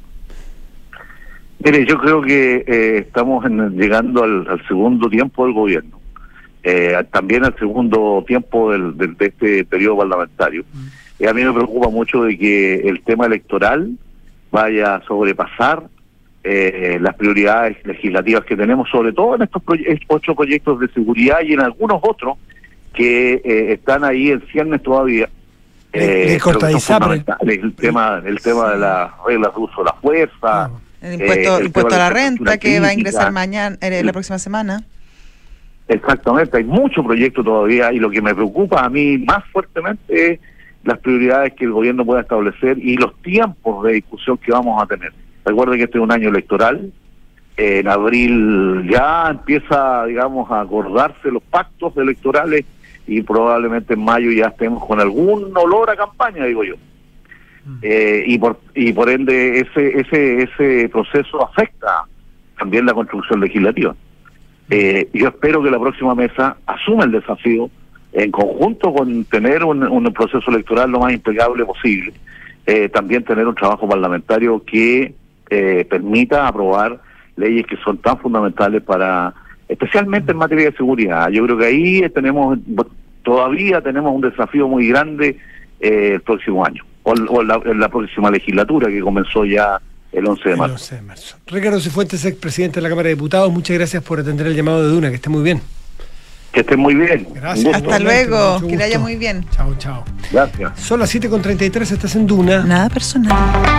Mire, yo creo que eh, estamos en, llegando al, al segundo tiempo del gobierno, eh, también al segundo tiempo del, del, de este periodo parlamentario. Mm. Eh, a mí me preocupa mucho de que el tema electoral vaya a sobrepasar eh, las prioridades legislativas que tenemos, sobre todo en estos proye- ocho proyectos de seguridad y en algunos otros que eh, están ahí en ciernes todavía. Eh, el tema, el tema sí. de las reglas de uso de la fuerza. Ah. El impuesto, eh, el impuesto a la renta que crítica, va a ingresar mañana, eh, la próxima semana. Exactamente, hay mucho proyecto todavía y lo que me preocupa a mí más fuertemente es las prioridades que el gobierno pueda establecer y los tiempos de discusión que vamos a tener. Recuerden que este es un año electoral, eh, en abril ya empieza, digamos, a acordarse los pactos electorales y probablemente en mayo ya estemos con algún olor a campaña, digo yo. Eh, y por y por ende ese ese ese proceso afecta también la construcción legislativa. Eh, yo espero que la próxima mesa asuma el desafío en conjunto con tener un, un proceso electoral lo más impecable posible, eh, también tener un trabajo parlamentario que eh, permita aprobar leyes que son tan fundamentales para, especialmente en materia de seguridad. Yo creo que ahí tenemos todavía tenemos un desafío muy grande eh, el próximo año. O, o la, la próxima legislatura que comenzó ya el once de marzo. El once de marzo. Ricardo Cifuentes, expresidente de la Cámara de Diputados, muchas gracias por atender el llamado de Duna, que esté muy bien. Que esté muy bien. Gracias. Hasta luego, que le haya muy bien. Chao, chao. Gracias. Son las siete con treinta y tres, estás en Duna. Nada personal.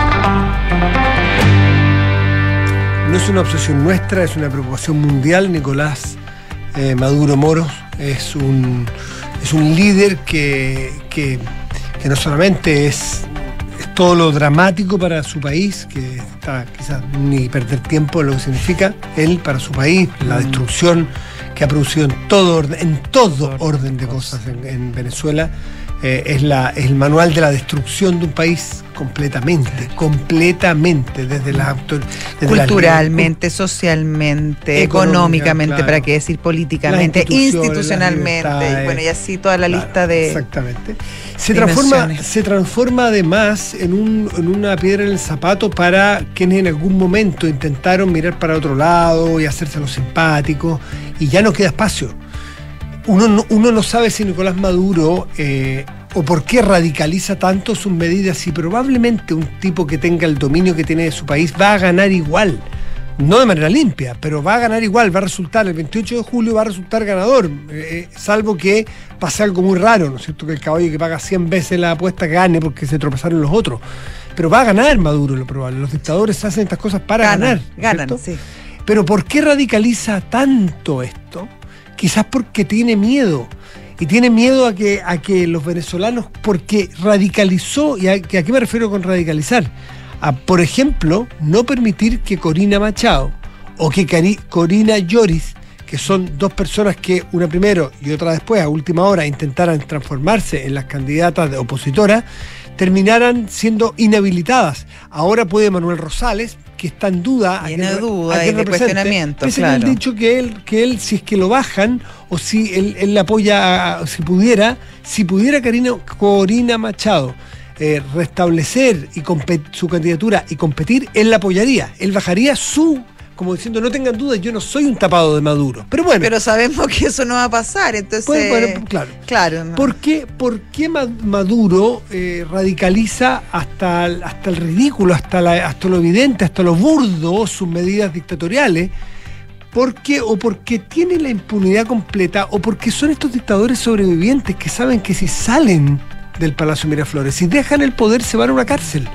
No es una obsesión nuestra, es una preocupación mundial. Nicolás eh, Maduro Moros es un, es un líder que... que que no solamente es, es todo lo dramático para su país, que está quizás ni perder tiempo en lo que significa él para su país, la destrucción que ha producido en todo orden, en todo orden de cosas en, en Venezuela, eh, es, la, es el manual de la destrucción de un país completamente, completamente, desde la desde culturalmente, la, socialmente, económicamente, claro, para qué decir políticamente, institucionalmente, y bueno, y así toda la claro, lista de exactamente. Se transforma, se transforma además en, un, en una piedra en el zapato para quienes en algún momento intentaron mirar para otro lado y hacerse los simpáticos, y ya no queda espacio. Uno no, uno no sabe si Nicolás Maduro eh, o por qué radicaliza tanto sus medidas, y probablemente un tipo que tenga el dominio que tiene de su país va a ganar igual. No de manera limpia, pero va a ganar igual, va a resultar, el veintiocho de julio va a resultar ganador, eh, salvo que pase algo muy raro, ¿no es cierto? Que el caballo que paga cien veces la apuesta gane porque se tropezaron los otros. Pero va a ganar Maduro, lo probable. Los dictadores hacen estas cosas para ganar. Ganan, ganan, sí. Pero ¿por qué radicaliza tanto esto? Quizás porque tiene miedo. Y tiene miedo a que, a que los venezolanos, porque radicalizó, y a, ¿a qué me refiero con radicalizar? A, por ejemplo, no permitir que Corina Machado o que Cari, Corina Lloris, que son dos personas que una primero y otra después, a última hora, intentaran transformarse en las candidatas de opositoras, terminaran siendo inhabilitadas. Ahora puede Manuel Rosales, que está en duda, Lleno de a duda qué y de represente, cuestionamiento, pese claro. que él dicho que él, que él, si es que lo bajan, o si él, él apoya, a- si pudiera, si pudiera Corina, Corina Machado eh, restablecer y compet- su candidatura y competir, él la apoyaría. Él bajaría su, como diciendo, no tengan dudas, yo no soy un tapado de Maduro. Pero bueno, Pero sabemos que eso no va a pasar, entonces... Pues, bueno, claro. Claro, no. ¿Por qué, por qué Ma- Maduro eh, radicaliza hasta el, hasta el ridículo, hasta, la, hasta lo evidente, hasta lo burdo sus medidas dictatoriales? ¿Por qué? O porque tiene la impunidad completa, o porque son estos dictadores sobrevivientes que saben que si salen del Palacio Miraflores, si dejan el poder, se van a una cárcel.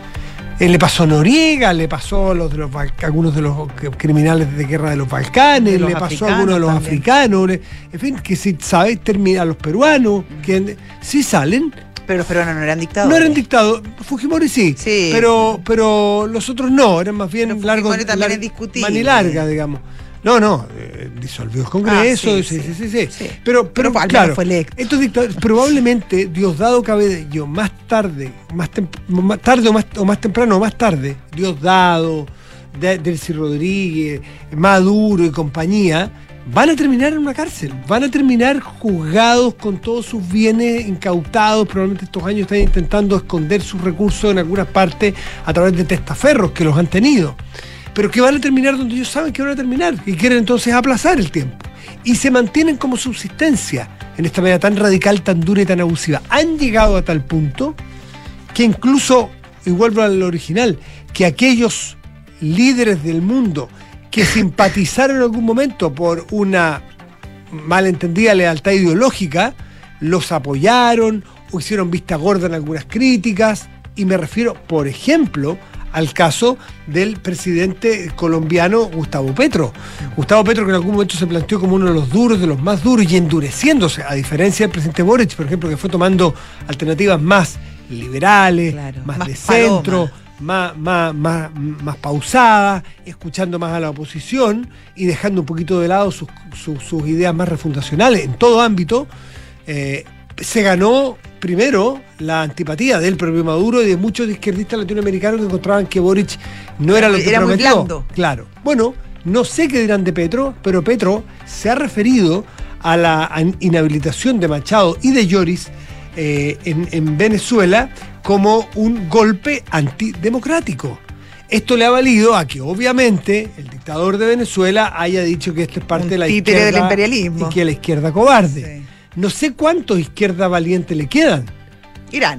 Eh, le pasó a Noriega, le pasó a los de los Bal- a algunos de los que- criminales de guerra de los Balcanes, De los le pasó a africanos algunos de los también. africanos, le- en fin, que si sabes termina a los peruanos, que si salen, Pero los peruanos no eran dictadores. no eran dictados, Fujimori sí, Sí. pero pero los otros no, eran más bien Pero largos, Fujimori también lar- es discutible. manilarga, digamos. No, no, eh, disolvió el Congreso, Ah, sí, sí, sí, sí, sí. sí, Sí. Pero, pero, Pero al menos claro, fue electo. estos dictadores, probablemente Diosdado Cabello, más tarde, más, tem- más tarde o más, o más temprano o más tarde, Diosdado, De- Delcy Rodríguez, Maduro y compañía, van a terminar en una cárcel, van a terminar juzgados con todos sus bienes incautados. Probablemente estos años están intentando esconder sus recursos en algunas partes a través de testaferros que los han tenido, pero que van a terminar donde ellos saben que van a terminar y quieren entonces aplazar el tiempo. Y se mantienen como subsistencia en esta medida tan radical, tan dura y tan abusiva. Han llegado a tal punto que incluso, y vuelvo al original, que aquellos líderes del mundo que simpatizaron en algún momento por una malentendida lealtad ideológica, los apoyaron o hicieron vista gorda en algunas críticas, y me refiero, por ejemplo, al caso del presidente colombiano Gustavo Petro. Gustavo Petro, que en algún momento se planteó como uno de los duros, de los más duros, y endureciéndose, a diferencia del presidente Boric, por ejemplo, que fue tomando alternativas más liberales, Claro, más, más de centro, paloma. más, más, más, más pausada, escuchando más a la oposición y dejando un poquito de lado sus, sus, sus ideas más refundacionales en todo ámbito. eh, se ganó primero la antipatía del propio Maduro y de muchos izquierdistas latinoamericanos que encontraban que Boric no era lo que Era muy prometió. blando. Claro. Bueno, no sé qué dirán de Petro, pero Petro se ha referido a la an- inhabilitación de Machado y de Lloris eh, en, en Venezuela como un golpe antidemocrático. Esto le ha valido a que obviamente el dictador de Venezuela haya dicho que esto es parte Un de la títere izquierda del imperialismo. y que la izquierda cobarde. Sí. No sé cuántos izquierda valientes le quedan. Irán,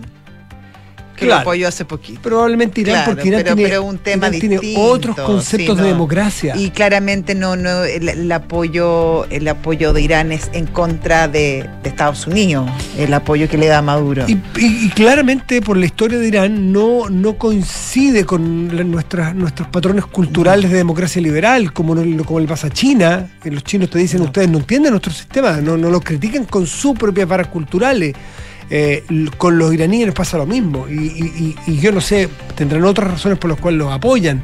que Claro. lo apoyó hace poquito. Probablemente Irán, Claro, porque Irán, pero- tiene, pero un tema Irán tiene distinto, otros conceptos sí, de no. democracia. Y claramente no, no, el, el apoyo, el apoyo de Irán es en contra de, de Estados Unidos, el apoyo que le da a Maduro. Y, y- y claramente por la historia de Irán no, no coincide con la- nuestras, nuestros patrones culturales de democracia liberal, como, no- como le pasa a China, que los chinos te dicen, No. ustedes no entienden nuestro sistema, no, no lo critican con sus propias varas culturales. Eh, l- con los iraníes les pasa lo mismo, y, y- y- y yo no sé, tendrán otras razones por las cuales los apoyan,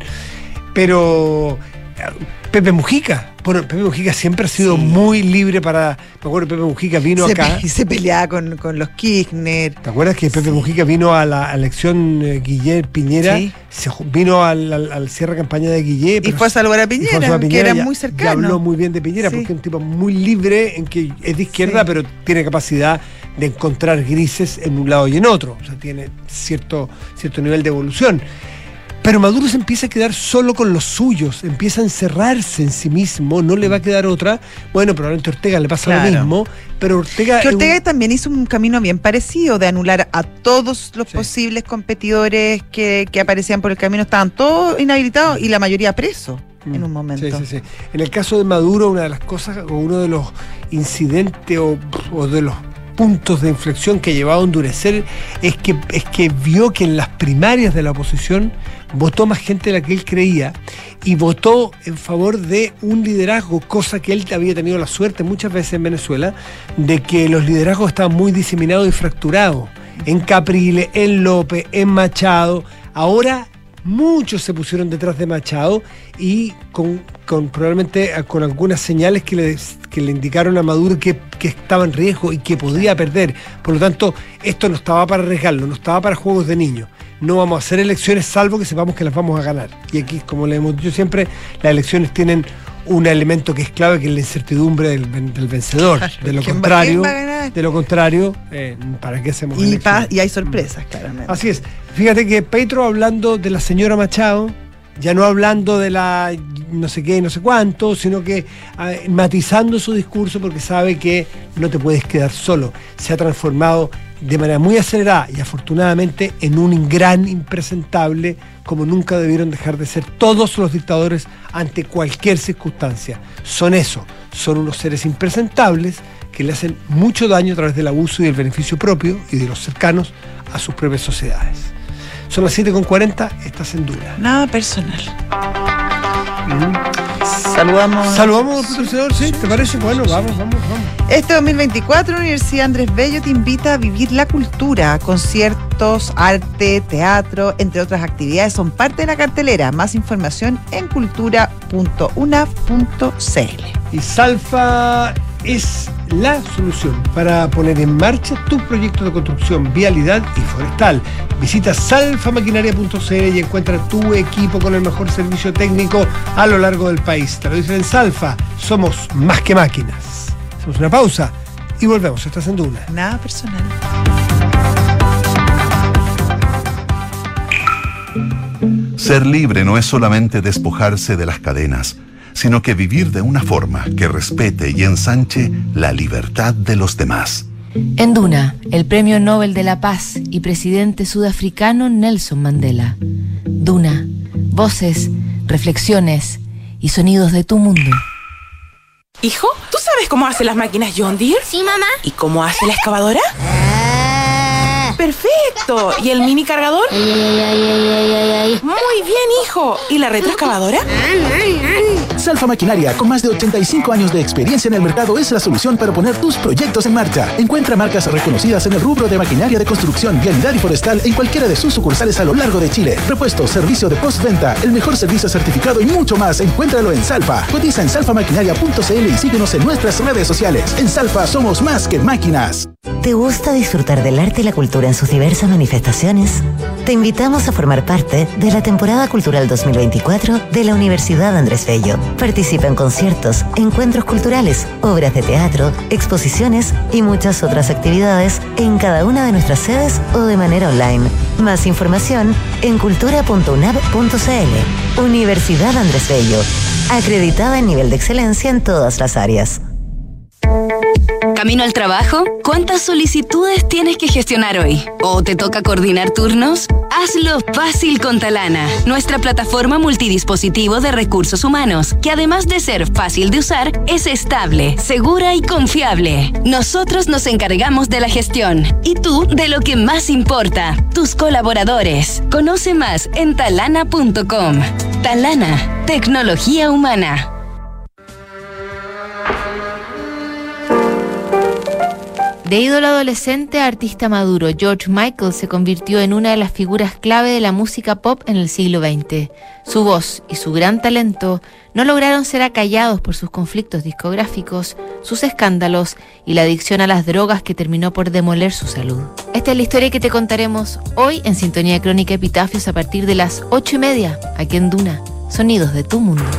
pero eh, Pepe Mujica, bueno, Pepe Mujica siempre ha sido Sí. muy libre para, me acuerdo Pepe Mujica vino se, acá. pe- se peleaba con, con los Kirchner. ¿Te acuerdas que Pepe Sí. Mujica vino a la elección eh, Guillet Piñera? Sí. Se ju- vino al, al, al cierre de campaña de Guillet. Y pero- fue a saludar a y fue a Piñera, saludar a que Piñera era y- muy y cercano. habló muy bien de Piñera, Sí. porque es un tipo muy libre, en que es de izquierda, Sí. pero tiene capacidad de encontrar grises en un lado y en otro. O sea, tiene cierto, cierto nivel de evolución. Pero Maduro se empieza a quedar solo con los suyos, empieza a encerrarse en sí mismo, no le va a quedar otra. Bueno, probablemente a Ortega le pasa Claro. lo mismo, pero Ortega... Que es un- Ortega también hizo un camino bien parecido de anular a todos los Sí. posibles competidores que, que aparecían por el camino. Estaban todos inhabilitados y la mayoría presos en un momento. Sí, sí, sí. En el caso de Maduro, una de las cosas, o uno de los incidentes o, o de los puntos de inflexión que ha llevado a endurecer es que, es que vio que en las primarias de la oposición votó más gente de la que él creía y votó en favor de un liderazgo, cosa que él había tenido la suerte muchas veces en Venezuela, de que los liderazgos estaban muy diseminados y fracturados. En Capriles, en López, en Machado. Ahora muchos se pusieron detrás de Machado y con, con probablemente eh, con algunas señales que le, que le indicaron a Maduro que, que estaba en riesgo y que podía perder. Por lo tanto, esto no estaba para arriesgarlo, no estaba para juegos de niños. no vamos a hacer elecciones salvo que sepamos que las vamos a ganar. Y aquí, como le hemos dicho siempre, las elecciones tienen un elemento que es clave, que es la incertidumbre del, del vencedor. Claro, de lo ¿quién va- contrario, quién va a ganar? de lo contrario, eh, ¿para qué hacemos Y, elecciones? pa- y hay sorpresas, claramente. Así es. Fíjate que Petro, hablando de la señora Machado, ya no hablando de la no sé qué, no sé cuánto, sino que ah, matizando su discurso, porque sabe que no te puedes quedar solo. Se ha transformado de manera muy acelerada y afortunadamente en un gran impresentable, como nunca debieron dejar de ser todos los dictadores ante cualquier circunstancia. Son eso, son unos seres impresentables que le hacen mucho daño a través del abuso y del beneficio propio y de los cercanos a sus propias sociedades. Son las siete con cuarenta, estás en Duna. Nada personal. Saludamos. Saludamos al patrocinador, ¿sí? ¿Te parece? Bueno, vamos, vamos, vamos. Este dos mil veinticuatro, la Universidad Andrés Bello te invita a vivir la cultura. Conciertos, arte, teatro, entre otras actividades, son parte de la cartelera. Más información en cultura punto u n a v punto c l. Y Salfa es la solución para poner en marcha tu proyecto de construcción, vialidad y forestal. Visita salfa maquinaria punto c l y encuentra tu equipo con el mejor servicio técnico a lo largo del país. Te lo dicen en Salfa, somos más que máquinas. Hacemos una pausa y volvemos. Estás en Duna. Nada personal. Ser libre no es solamente despojarse de las cadenas, sino que vivir de una forma que respete y ensanche la libertad de los demás. En Duna, el Premio Nobel de la Paz y presidente sudafricano Nelson Mandela. Duna, voces, reflexiones y sonidos de tu mundo. Hijo, ¿tú sabes cómo hacen las máquinas John Deere? Sí, mamá. ¿Y cómo hace la excavadora? Ah. ¡Perfecto! ¿Y el mini cargador? Ay, ay, ay, ay, ay, ay, ay. Muy bien, hijo. ¿Y la retroexcavadora? Salfa Maquinaria, con más de ochenta y cinco años de experiencia en el mercado, es la solución para poner tus proyectos en marcha. Encuentra marcas reconocidas en el rubro de maquinaria de construcción, vialidad y forestal en cualquiera de sus sucursales a lo largo de Chile. Repuestos, servicio de postventa, el mejor servicio certificado y mucho más. Encuéntralo en Salfa. Cotiza en salfa maquinaria punto c l y síguenos en nuestras redes sociales. En Salfa somos más que máquinas. ¿Te gusta disfrutar del arte y la cultura en sus diversas manifestaciones? Te invitamos a formar parte de la temporada cultural dos mil veinticuatro de la Universidad Andrés Bello. Participa en conciertos, encuentros culturales, obras de teatro, exposiciones y muchas otras actividades en cada una de nuestras sedes o de manera online. Más información en cultura punto u n a v punto c l. Universidad Andrés Bello, acreditada en nivel de excelencia en todas las áreas. ¿Camino al trabajo? ¿Cuántas solicitudes tienes que gestionar hoy? ¿O te toca coordinar turnos? Hazlo fácil con Talana, nuestra plataforma multidispositivo de recursos humanos, que además de ser fácil de usar, es estable, segura y confiable. Nosotros nos encargamos de la gestión y tú de lo que más importa, tus colaboradores. Conoce más en talana punto com. Talana, tecnología humana. De ídolo adolescente a artista maduro, George Michael se convirtió en una de las figuras clave de la música pop en el siglo veinte. Su voz y su gran talento no lograron ser acallados por sus conflictos discográficos, sus escándalos y la adicción a las drogas que terminó por demoler su salud. Esta es la historia que te contaremos hoy en Sintonía Crónica Epitafios a partir de las ocho y media, aquí en Duna, Sonidos de tu Mundo.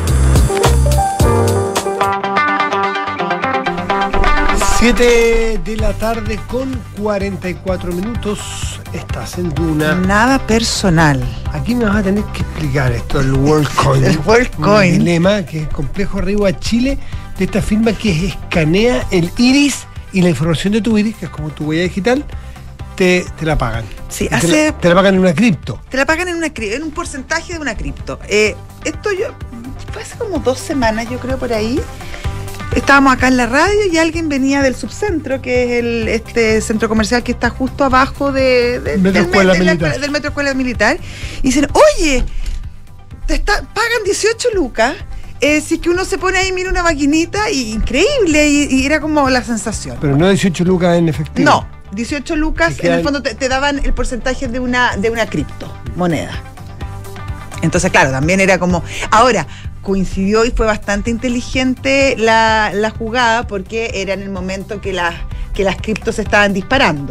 siete de la tarde con cuarenta y cuatro minutos. Estás en Duna. Nada personal. Aquí me vas a tener que explicar esto, el WorldCoin. El WorldCoin. Un dilema que es complejo arriba a Chile, de esta firma que escanea el iris y la información de tu iris, que es como tu huella digital, te, te la pagan. Sí, te, hace, la, te la pagan en una cripto. Te la pagan en, una, en un porcentaje de una cripto. Eh, esto yo, fue hace como dos semanas, yo creo, por ahí. Estábamos acá en la radio y alguien venía del subcentro, que es el este centro comercial que está justo abajo de, de, Metro del, Escuela de la, Militar. del Metro Escuela Militar. Y dicen, oye, te está, pagan dieciocho lucas. Eh, si es que uno se pone ahí, mira una maquinita, y increíble, y, y era como la sensación. Pero no dieciocho lucas en efectivo. No, dieciocho lucas, en el fondo te, te daban el porcentaje de una, de una criptomoneda. Entonces, claro, también era como... Ahora, coincidió y fue bastante inteligente la, la jugada, porque era en el momento que las, que las criptos se estaban disparando.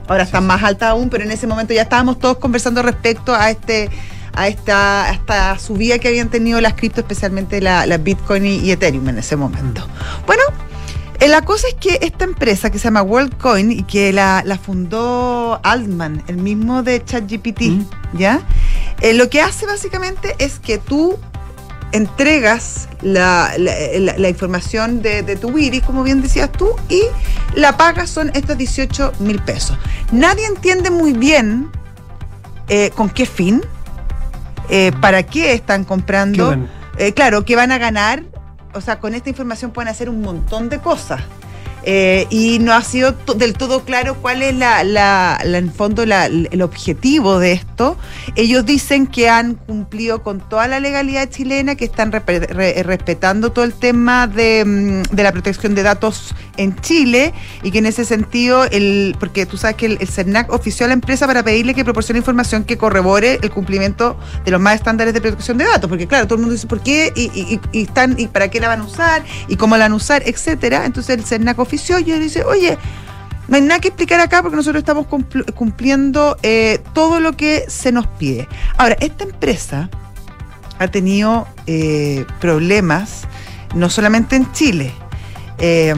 Ahora están más altas aún, pero en ese momento ya estábamos todos conversando respecto a este a esta, a esta subida que habían tenido las cripto, especialmente la, la Bitcoin y, y Ethereum en ese momento. Bueno, eh, la cosa es que esta empresa que se llama WorldCoin y que la, la fundó Altman, el mismo de ChatGPT, mm. ¿ya? Eh, lo que hace básicamente es que tú entregas la, la, la, la información de, de tu iris, como bien decías tú, y la paga son estos dieciocho mil pesos. Nadie entiende muy bien eh, con qué fin, eh, para qué están comprando. ¿Qué eh, claro, que van a ganar. O sea, con esta información pueden hacer un montón de cosas. Eh, y no ha sido to- del todo claro cuál es la, la, la en fondo la, el objetivo de esto. Ellos dicen que han cumplido con toda la legalidad chilena, que están re- re- respetando todo el tema de, de la protección de datos en Chile, y que en ese sentido, el porque tú sabes que el, el CERNAC ofició a la empresa para pedirle que proporcione información que corrobore el cumplimiento de los más estándares de protección de datos, porque claro, todo el mundo dice ¿por qué? y, y, y, están, y para qué la van a usar, y cómo la van a usar, etcétera. Entonces el CERNAC ofició y dice, oye, no hay nada que explicar acá porque nosotros estamos cumpl- cumpliendo eh, todo lo que se nos pide. Ahora, esta empresa ha tenido eh, problemas, no solamente en Chile, eh,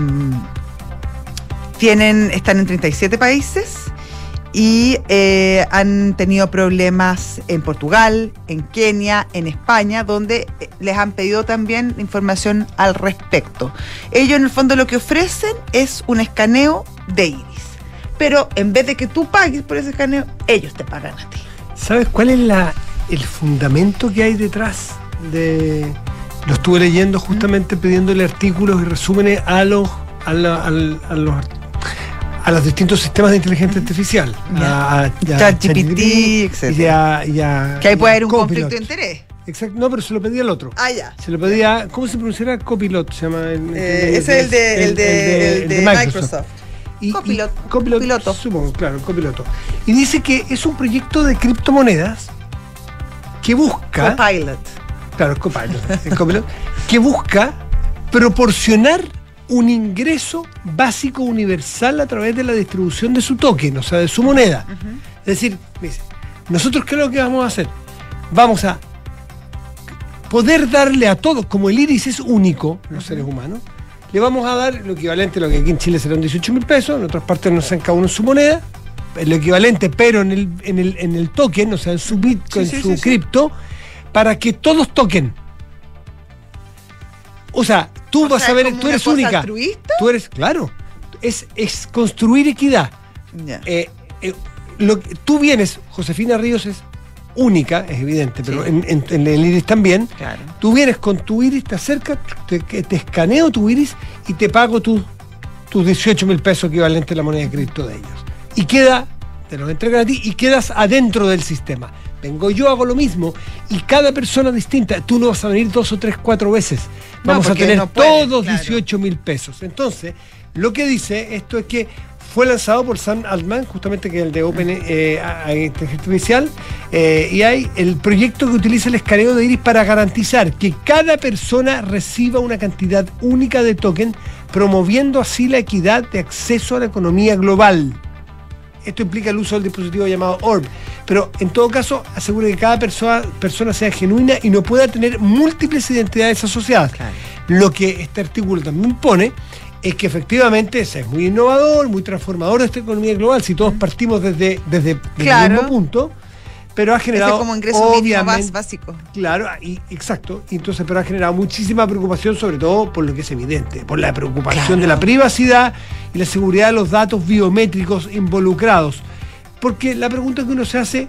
tienen, están en treinta y siete países y eh, han tenido problemas en Portugal, en Kenia, en España, donde les han pedido también información al respecto. Ellos en el fondo lo que ofrecen es un escaneo de iris, pero en vez de que tú pagues por ese escaneo, ellos te pagan a ti. ¿Sabes cuál es la, el fundamento que hay detrás de...? Lo estuve leyendo justamente pidiéndole artículos y resúmenes a los, a la, a, a los a los distintos sistemas de inteligencia artificial, yeah. a, a ChatGPT, etcétera. Y a, que ahí puede haber un Copilot. conflicto de interés. Exacto, no, pero se lo pedía al otro. Ah, ya. Se lo pedía, ¿cómo se pronunciará? Copilot, se llama. El, eh, el, ese es el de, el, el de, el de, el de Microsoft. Microsoft. Y, Copilot. Y Copilot, Copiloto. Supongo, claro, Copiloto. Y dice que es un proyecto de criptomonedas que busca. Copilot. Claro, Copilot. El Copilot. Que busca proporcionar un ingreso básico universal a través de la distribución de su token, o sea, de su moneda. Uh-huh. Es decir, dice, nosotros, ¿qué es lo que vamos a hacer? Vamos a poder darle a todos, como el iris es único, los uh-huh. seres humanos, le vamos a dar lo equivalente a lo que aquí en Chile serán dieciocho mil pesos, en otras partes no sean cada uno en su moneda, lo equivalente, pero en el, en el, en el token, o sea, en su Bitcoin, sí, sí, su sí, cripto, sí. para que todos toquen. O sea, tú o vas sea, a ver, tú eres única. Altruista? Tú eres, claro, es, es construir equidad. Yeah. Eh, eh, lo, tú vienes, Josefina Ríos es única, es evidente, pero sí. en, en, en el iris también. Claro. Tú vienes con tu iris, te acercas, te, te escaneo tu iris y te pago tu, tus dieciocho mil pesos equivalente a la moneda de cripto de ellos. Y queda, te los entregan a ti y quedas adentro del sistema. Vengo yo, hago lo mismo, y cada persona distinta. Tú no vas a venir dos o tres, cuatro veces. Vamos no, a tener no puede, todos claro. dieciocho mil pesos. Entonces, lo que dice esto es que fue lanzado por Sam Altman, justamente que es el de Open eh, Inteligencia Artificial, eh, y hay el proyecto que utiliza el escaneo de iris para garantizar que cada persona reciba una cantidad única de token, promoviendo así la equidad de acceso a la economía global. Esto implica el uso del dispositivo llamado Orb, pero en todo caso asegura que cada persona, persona sea genuina y no pueda tener múltiples identidades asociadas. Claro. Lo que este artículo también pone es que efectivamente es muy innovador, muy transformador de esta economía global, si todos partimos desde, desde, desde claro. el mismo punto, pero ha generado... Ese como ingreso mínimo más básico. Claro, y, exacto, y entonces, pero ha generado muchísima preocupación, sobre todo por lo que es evidente, por la preocupación claro. de la privacidad y la seguridad de los datos biométricos involucrados. Porque la pregunta que uno se hace,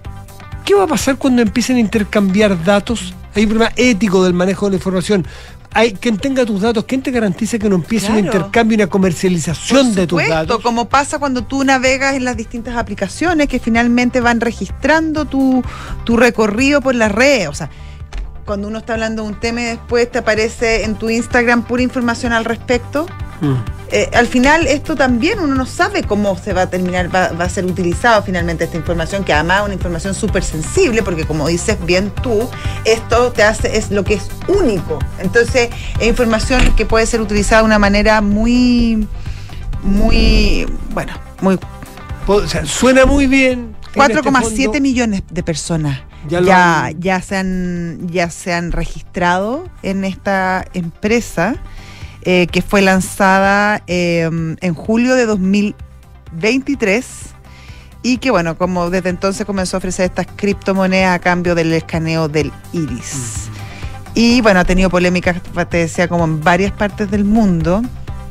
¿qué va a pasar cuando empiecen a intercambiar datos? Hay un problema ético del manejo de la información. Hay quien tenga tus datos, ¿quién te garantiza que no empiece claro. un intercambio y una comercialización Por de tus datos? Como pasa cuando tú navegas en las distintas aplicaciones que finalmente van registrando tu, tu recorrido por las redes. O sea, cuando uno está hablando de un tema y después te aparece en tu Instagram pura información al respecto. Mm. Eh, al final esto también uno no sabe cómo se va a terminar, va, va a ser utilizado finalmente esta información, que además es una información súper sensible, porque como dices bien tú, esto te hace, es lo que es único. Entonces es información que puede ser utilizada de una manera muy, muy, bueno, muy O sea, suena muy bien. cuatro coma siete millones de personas ya, ya, han... ya, se han, ya se han registrado en esta empresa eh, que fue lanzada eh, en julio de dos mil veintitrés y que, bueno, como desde entonces comenzó a ofrecer estas criptomonedas a cambio del escaneo del iris. Mm. Y, bueno, ha tenido polémicas, te decía, como en varias partes del mundo.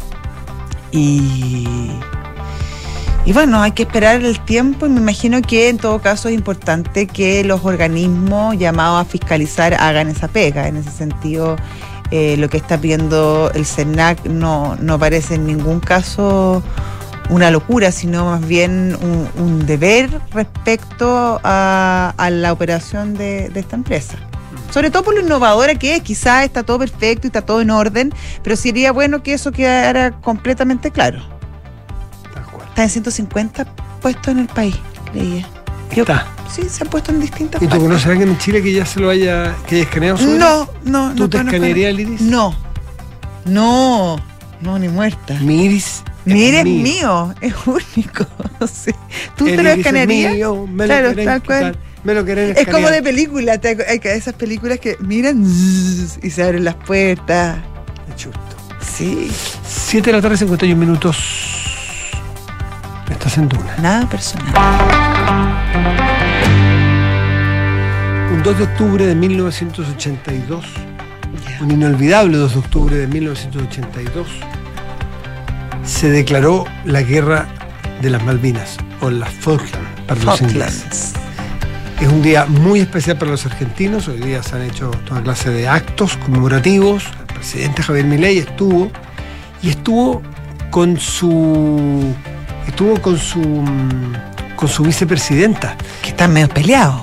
Y... Y bueno, hay que esperar el tiempo y me imagino que en todo caso es importante que los organismos llamados a fiscalizar hagan esa pega. En ese sentido, eh, lo que está pidiendo el CERNAC no, no parece en ningún caso una locura, sino más bien un, un deber respecto a, a la operación de, de esta empresa. Sobre todo por lo innovadora que es, quizás está todo perfecto y está todo en orden, pero sería bueno que eso quedara completamente claro. Está en ciento cincuenta puestos en el país, leía. Yo, está. Sí, se han puesto en distintas ¿Y tú conoces a alguien en Chile que ya se lo haya, que haya escaneado su No, no, ¿Tú no. te escanearías el iris? No, no, no, ni muerta. Mi iris. Mi iris es mío. mío, es único. Sí. ¿Tú el te lo escanearías? Mío, me claro, lo tal cual. Me lo querés es como de película, te, hay esas películas que miran zzz, y se abren las puertas. Qué chusto. Sí. siete de la tarde, cincuenta y un minutos. Estás en Duna. Nada personal. Un dos de octubre de mil novecientos ochenta y dos, yeah. un inolvidable dos de octubre de mil novecientos ochenta y dos, se declaró la guerra de las Malvinas, o las Falkland para los ingleses. Es un día muy especial para los argentinos. Hoy día se han hecho toda clase de actos conmemorativos. El presidente Javier Milei estuvo y estuvo con su estuvo con su con su vicepresidenta, que están medio peleados.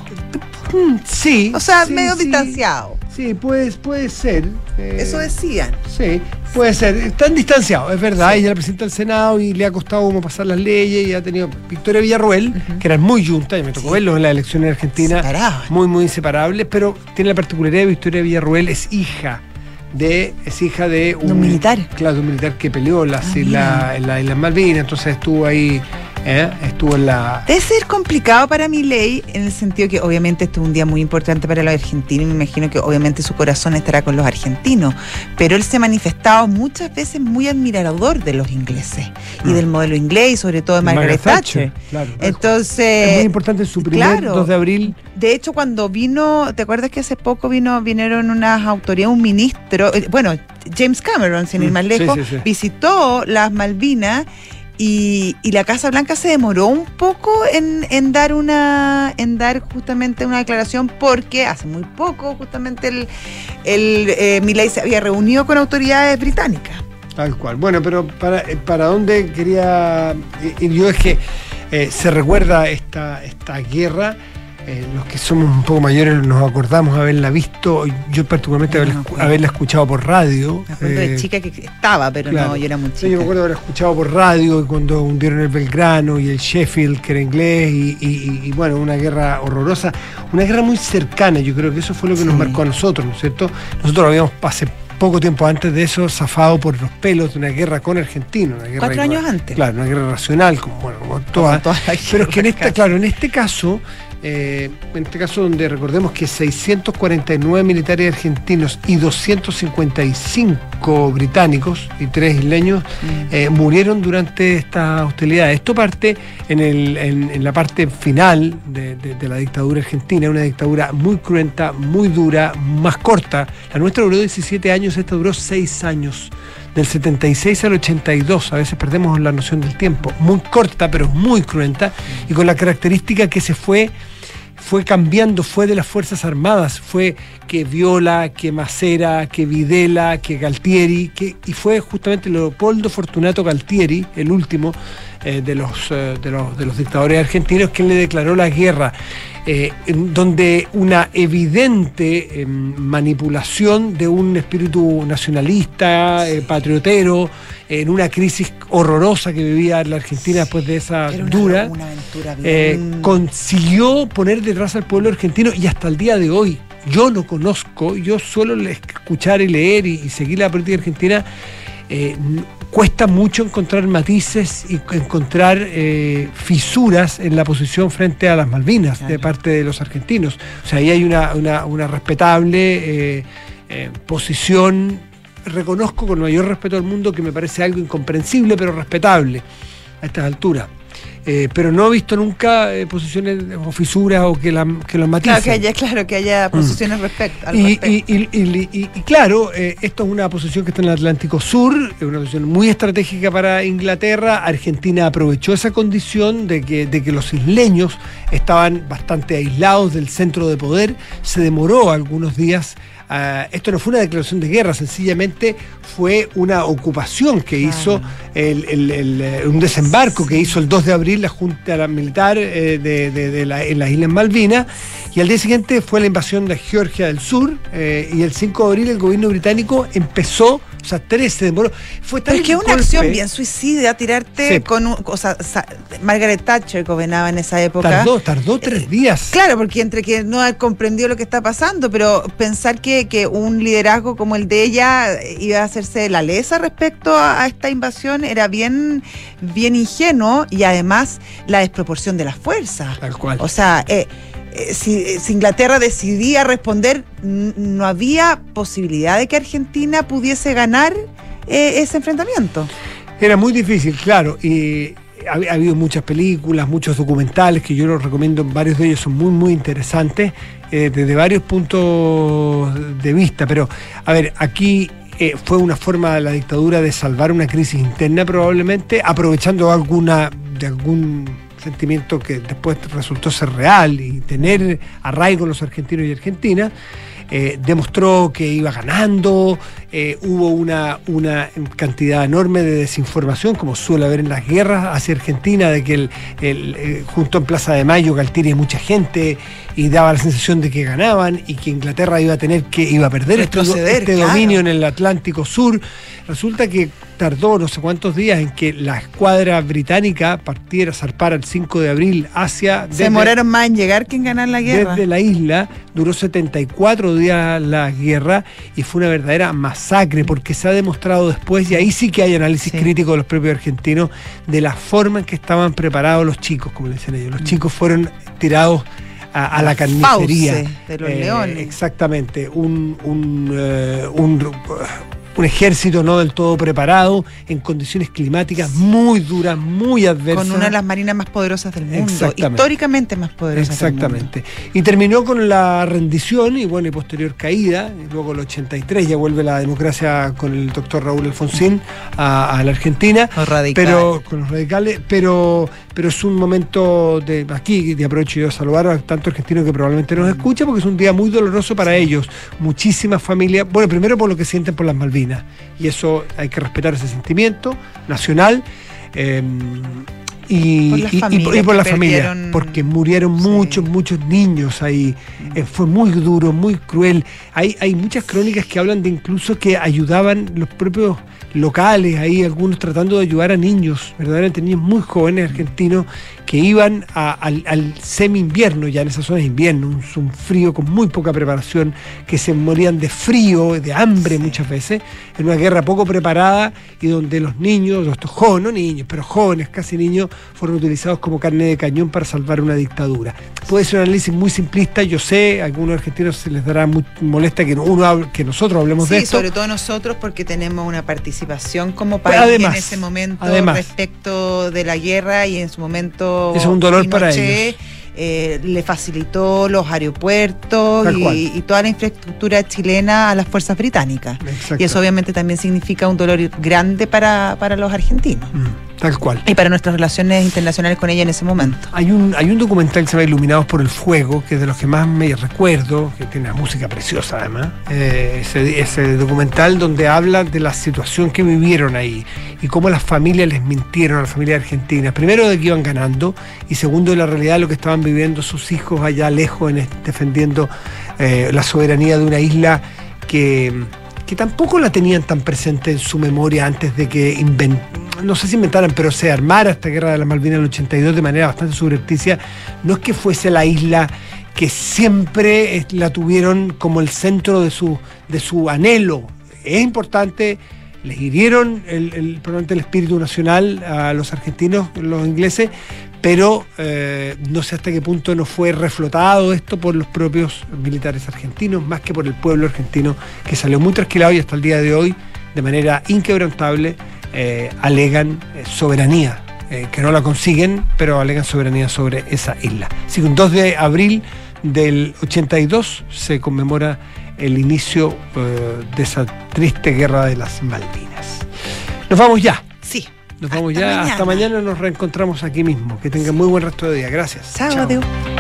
Sí. O sea, sí, medio sí, distanciados. Sí, puede, puede ser. Eh, Eso decían. Sí, puede ser. Están distanciados, es verdad. Sí. Ella es la presidenta del Senado y le ha costado como pasar las leyes y ha tenido Victoria Villarruel, uh-huh. que eran muy juntas, y me tocó sí. verlos en las elecciones argentinas. Separaban. Muy, muy inseparables, pero tiene la particularidad de Victoria Villarruel, es hija de, es hija de un, un militar. Claro, de un militar que peleó las, ah, en, la, en, la, en las Malvinas, entonces estuvo ahí. ¿Eh? Estuvo en la... Debe ser complicado para Milei en el sentido que obviamente este es un día muy importante para los argentinos y me imagino que obviamente su corazón estará con los argentinos, pero él se ha manifestado muchas veces muy admirador de los ingleses y mm. del modelo inglés y sobre todo de Margaret, Margaret Thatcher. Thatcher. Claro, Entonces, es muy importante su primer claro, dos de abril. De hecho, cuando vino, ¿te acuerdas que hace poco vino vinieron unas autoridades, un ministro, eh, bueno, James Cameron, sin ir más lejos, sí, sí, sí. visitó las Malvinas. Y, y la Casa Blanca se demoró un poco en, en dar una en dar justamente una declaración porque hace muy poco justamente el, el eh, Milei se había reunido con autoridades británicas. Tal cual. Bueno, pero para, para dónde quería ir yo es que eh, se recuerda esta, esta guerra. Eh, los que somos un poco mayores nos acordamos haberla visto, yo particularmente haberla, no, haberla escuchado por radio. Me acuerdo eh, de chica que estaba, pero claro, no, yo era muy chica. Sí, yo me acuerdo haberla escuchado por radio cuando hundieron el Belgrano y el Sheffield, que era inglés, y, y, y bueno, una guerra horrorosa, una guerra muy cercana, yo creo que eso fue lo que sí. nos marcó a nosotros, ¿no es cierto? Nosotros habíamos hace poco tiempo antes de eso zafado por los pelos de una guerra con argentinos. Una guerra Cuatro igual, años antes. Claro, una guerra racional, como, bueno, como todas. Toda pero es que en este, claro, en este caso... Eh, en este caso donde recordemos que seiscientos cuarenta y nueve militares argentinos y doscientos cincuenta y cinco británicos y tres isleños mm. eh, murieron durante esta hostilidad. Esto parte en, el, en, en la parte final de, de, de la dictadura argentina, una dictadura muy cruenta, muy dura, más corta. La nuestra duró diecisiete años, esta duró seis años. Del setenta y seis al ochenta y dos, a veces perdemos la noción del tiempo, muy corta pero muy cruenta y con la característica que se fue fue cambiando, fue de las Fuerzas Armadas, fue que Viola, que Macera, que Videla, que Galtieri, que, y fue justamente Leopoldo Fortunato Galtieri, el último eh, de, los, eh, de, los, de los dictadores argentinos, quien le declaró la guerra. Eh, en donde una evidente eh, manipulación de un espíritu nacionalista, eh, patriotero, eh, en una crisis horrorosa que vivía la Argentina después de esa Era una, dura, una aventura bien... eh, consiguió poner detrás al pueblo argentino y hasta el día de hoy, yo no conozco, yo suelo escuchar y leer y, y seguir la política argentina, eh, cuesta mucho encontrar matices y encontrar eh, fisuras en la posición frente a las Malvinas, claro, de parte de los argentinos. O sea, ahí hay una, una, una respetable eh, eh, posición. Reconozco con mayor respeto al mundo que me parece algo incomprensible, pero respetable a estas alturas. Eh, pero no he visto nunca eh, posiciones o fisuras o que, la, que los maticen. Claro, que haya, claro, que haya posiciones mm. respecto, al y, respecto. Y, y, y, y, y claro, eh, esto es una posición que está en el Atlántico Sur, es una posición muy estratégica para Inglaterra. Argentina aprovechó esa condición de que, de que los isleños estaban bastante aislados del centro de poder. Se demoró algunos días. Uh, esto no fue una declaración de guerra, sencillamente fue una ocupación que claro. hizo el, el, el, un desembarco sí. que hizo el dos de abril la Junta Militar eh, de, de, de la, en las Islas Malvinas, y al día siguiente fue la invasión de Georgia del Sur, eh, y el cinco de abril el gobierno británico empezó, o sea, trece demoró. Fue tan Pero es que es una acción bien suicida, tirarte sí. con un, o sea, Margaret Thatcher gobernaba en esa época. Tardó, tardó tres eh, días. Claro, porque entre que no ha comprendido lo que está pasando, pero pensar que, que un liderazgo como el de ella iba a hacerse la lesa respecto a, a esta invasión era bien, bien ingenuo, y además la desproporción de las fuerzas. Tal cual. O sea, eh, Si, si Inglaterra decidía responder, no había posibilidad de que Argentina pudiese ganar eh, ese enfrentamiento. Era muy difícil, claro, y ha, ha habido muchas películas, muchos documentales que yo los recomiendo, varios de ellos son muy, muy interesantes, eh, desde varios puntos de vista, pero, a ver, aquí eh, fue una forma de la dictadura de salvar una crisis interna probablemente, aprovechando alguna, de algún sentimiento que después resultó ser real y tener arraigo en los argentinos y argentinas. Eh, demostró que iba ganando, eh, hubo una, una cantidad enorme de desinformación, como suele haber en las guerras hacia Argentina, de que el, el, eh, junto en Plaza de Mayo Galtieri mucha gente y daba la sensación de que ganaban y que Inglaterra iba a tener que iba a perder este, este claro. dominio en el Atlántico Sur. Resulta que tardó no sé cuántos días en que la escuadra británica partiera, zarpara el cinco de abril hacia... Se desde, demoraron más en llegar que en ganar la guerra. Desde la isla, duró setenta y cuatro días la guerra y fue una verdadera masacre, porque se ha demostrado después, y ahí sí que hay análisis sí. crítico de los propios argentinos, de la forma en que estaban preparados los chicos, como le dicen ellos. Los mm. chicos fueron tirados a, a la carnicería. De los eh, leones. Exactamente. Un... un, uh, un uh, un ejército no del todo preparado, en condiciones climáticas muy duras, muy adversas. Con una de las marinas más poderosas del mundo, históricamente más poderosas Exactamente. del mundo. Y terminó con la rendición y bueno, y posterior caída, y luego el ochenta y tres ya vuelve la democracia con el doctor Raúl Alfonsín a, a la Argentina. Los radicales. Pero, con los radicales, pero, pero es un momento de aquí, y aprovecho yo a saludar a tanto argentinos que probablemente nos escucha, porque es un día muy doloroso para sí. ellos. Muchísimas familias, bueno, primero por lo que sienten por las Malvinas, y eso hay que respetar ese sentimiento nacional eh, y, por y, y, y por la familia, porque murieron sí. muchos, muchos niños ahí. Eh, fue muy duro, muy cruel. Hay, hay muchas crónicas que hablan de incluso que ayudaban los propios locales, ahí algunos tratando de ayudar a niños, verdaderamente niños muy jóvenes argentinos, que iban a, al, al semi-invierno, ya en esas zonas de invierno, un, un frío con muy poca preparación, que se morían de frío, de hambre sí. muchas veces, en una guerra poco preparada, y donde los niños, estos jóvenes, no niños, pero jóvenes, casi niños, fueron utilizados como carne de cañón para salvar una dictadura. Puede ser un análisis muy simplista, yo sé, a algunos argentinos se les dará muy molesta que, uno hable, que nosotros hablemos sí, de esto. Sí, sobre todo nosotros, porque tenemos una participación como país además, en ese momento además, respecto de la guerra, y en su momento es un dolor Pinochet, para ellos. Eh, le facilitó los aeropuertos y, y toda la infraestructura chilena a las fuerzas británicas. Y eso obviamente también significa un dolor grande para, para los argentinos. Mm, tal cual. Y para nuestras relaciones internacionales con ella en ese momento. Hay un, hay un documental que se llama Iluminados por el Fuego, que es de los que más me recuerdo, que tiene una música preciosa además, eh, ese, ese documental donde habla de la situación que vivieron ahí y cómo las familias les mintieron a las familias argentinas. Primero, de que iban ganando, y segundo, de la realidad de lo que estaban viviendo sus hijos allá lejos, en, defendiendo eh, la soberanía de una isla que, que tampoco la tenían tan presente en su memoria antes de que invent, no sé si inventaran, pero se armara esta guerra de las Malvinas en el ochenta y dos de manera bastante subrepticia. No es que fuese la isla que siempre la tuvieron como el centro de su, de su anhelo. Es importante les hirieron el, el, probablemente el espíritu nacional a los argentinos, los ingleses, pero eh, no sé hasta qué punto no fue reflotado esto por los propios militares argentinos, más que por el pueblo argentino, que salió muy trasquilado y hasta el día de hoy, de manera inquebrantable, eh, alegan eh, soberanía, eh, que no la consiguen, pero alegan soberanía sobre esa isla. Así que un dos de abril del ochenta y dos se conmemora el inicio eh, de esa triste guerra de las Malvinas. Nos vamos ya. Sí. Nos vamos hasta ya. Mañana. Hasta mañana nos reencontramos aquí mismo. Que tengan muy buen resto de día. Gracias. Chao, Chao.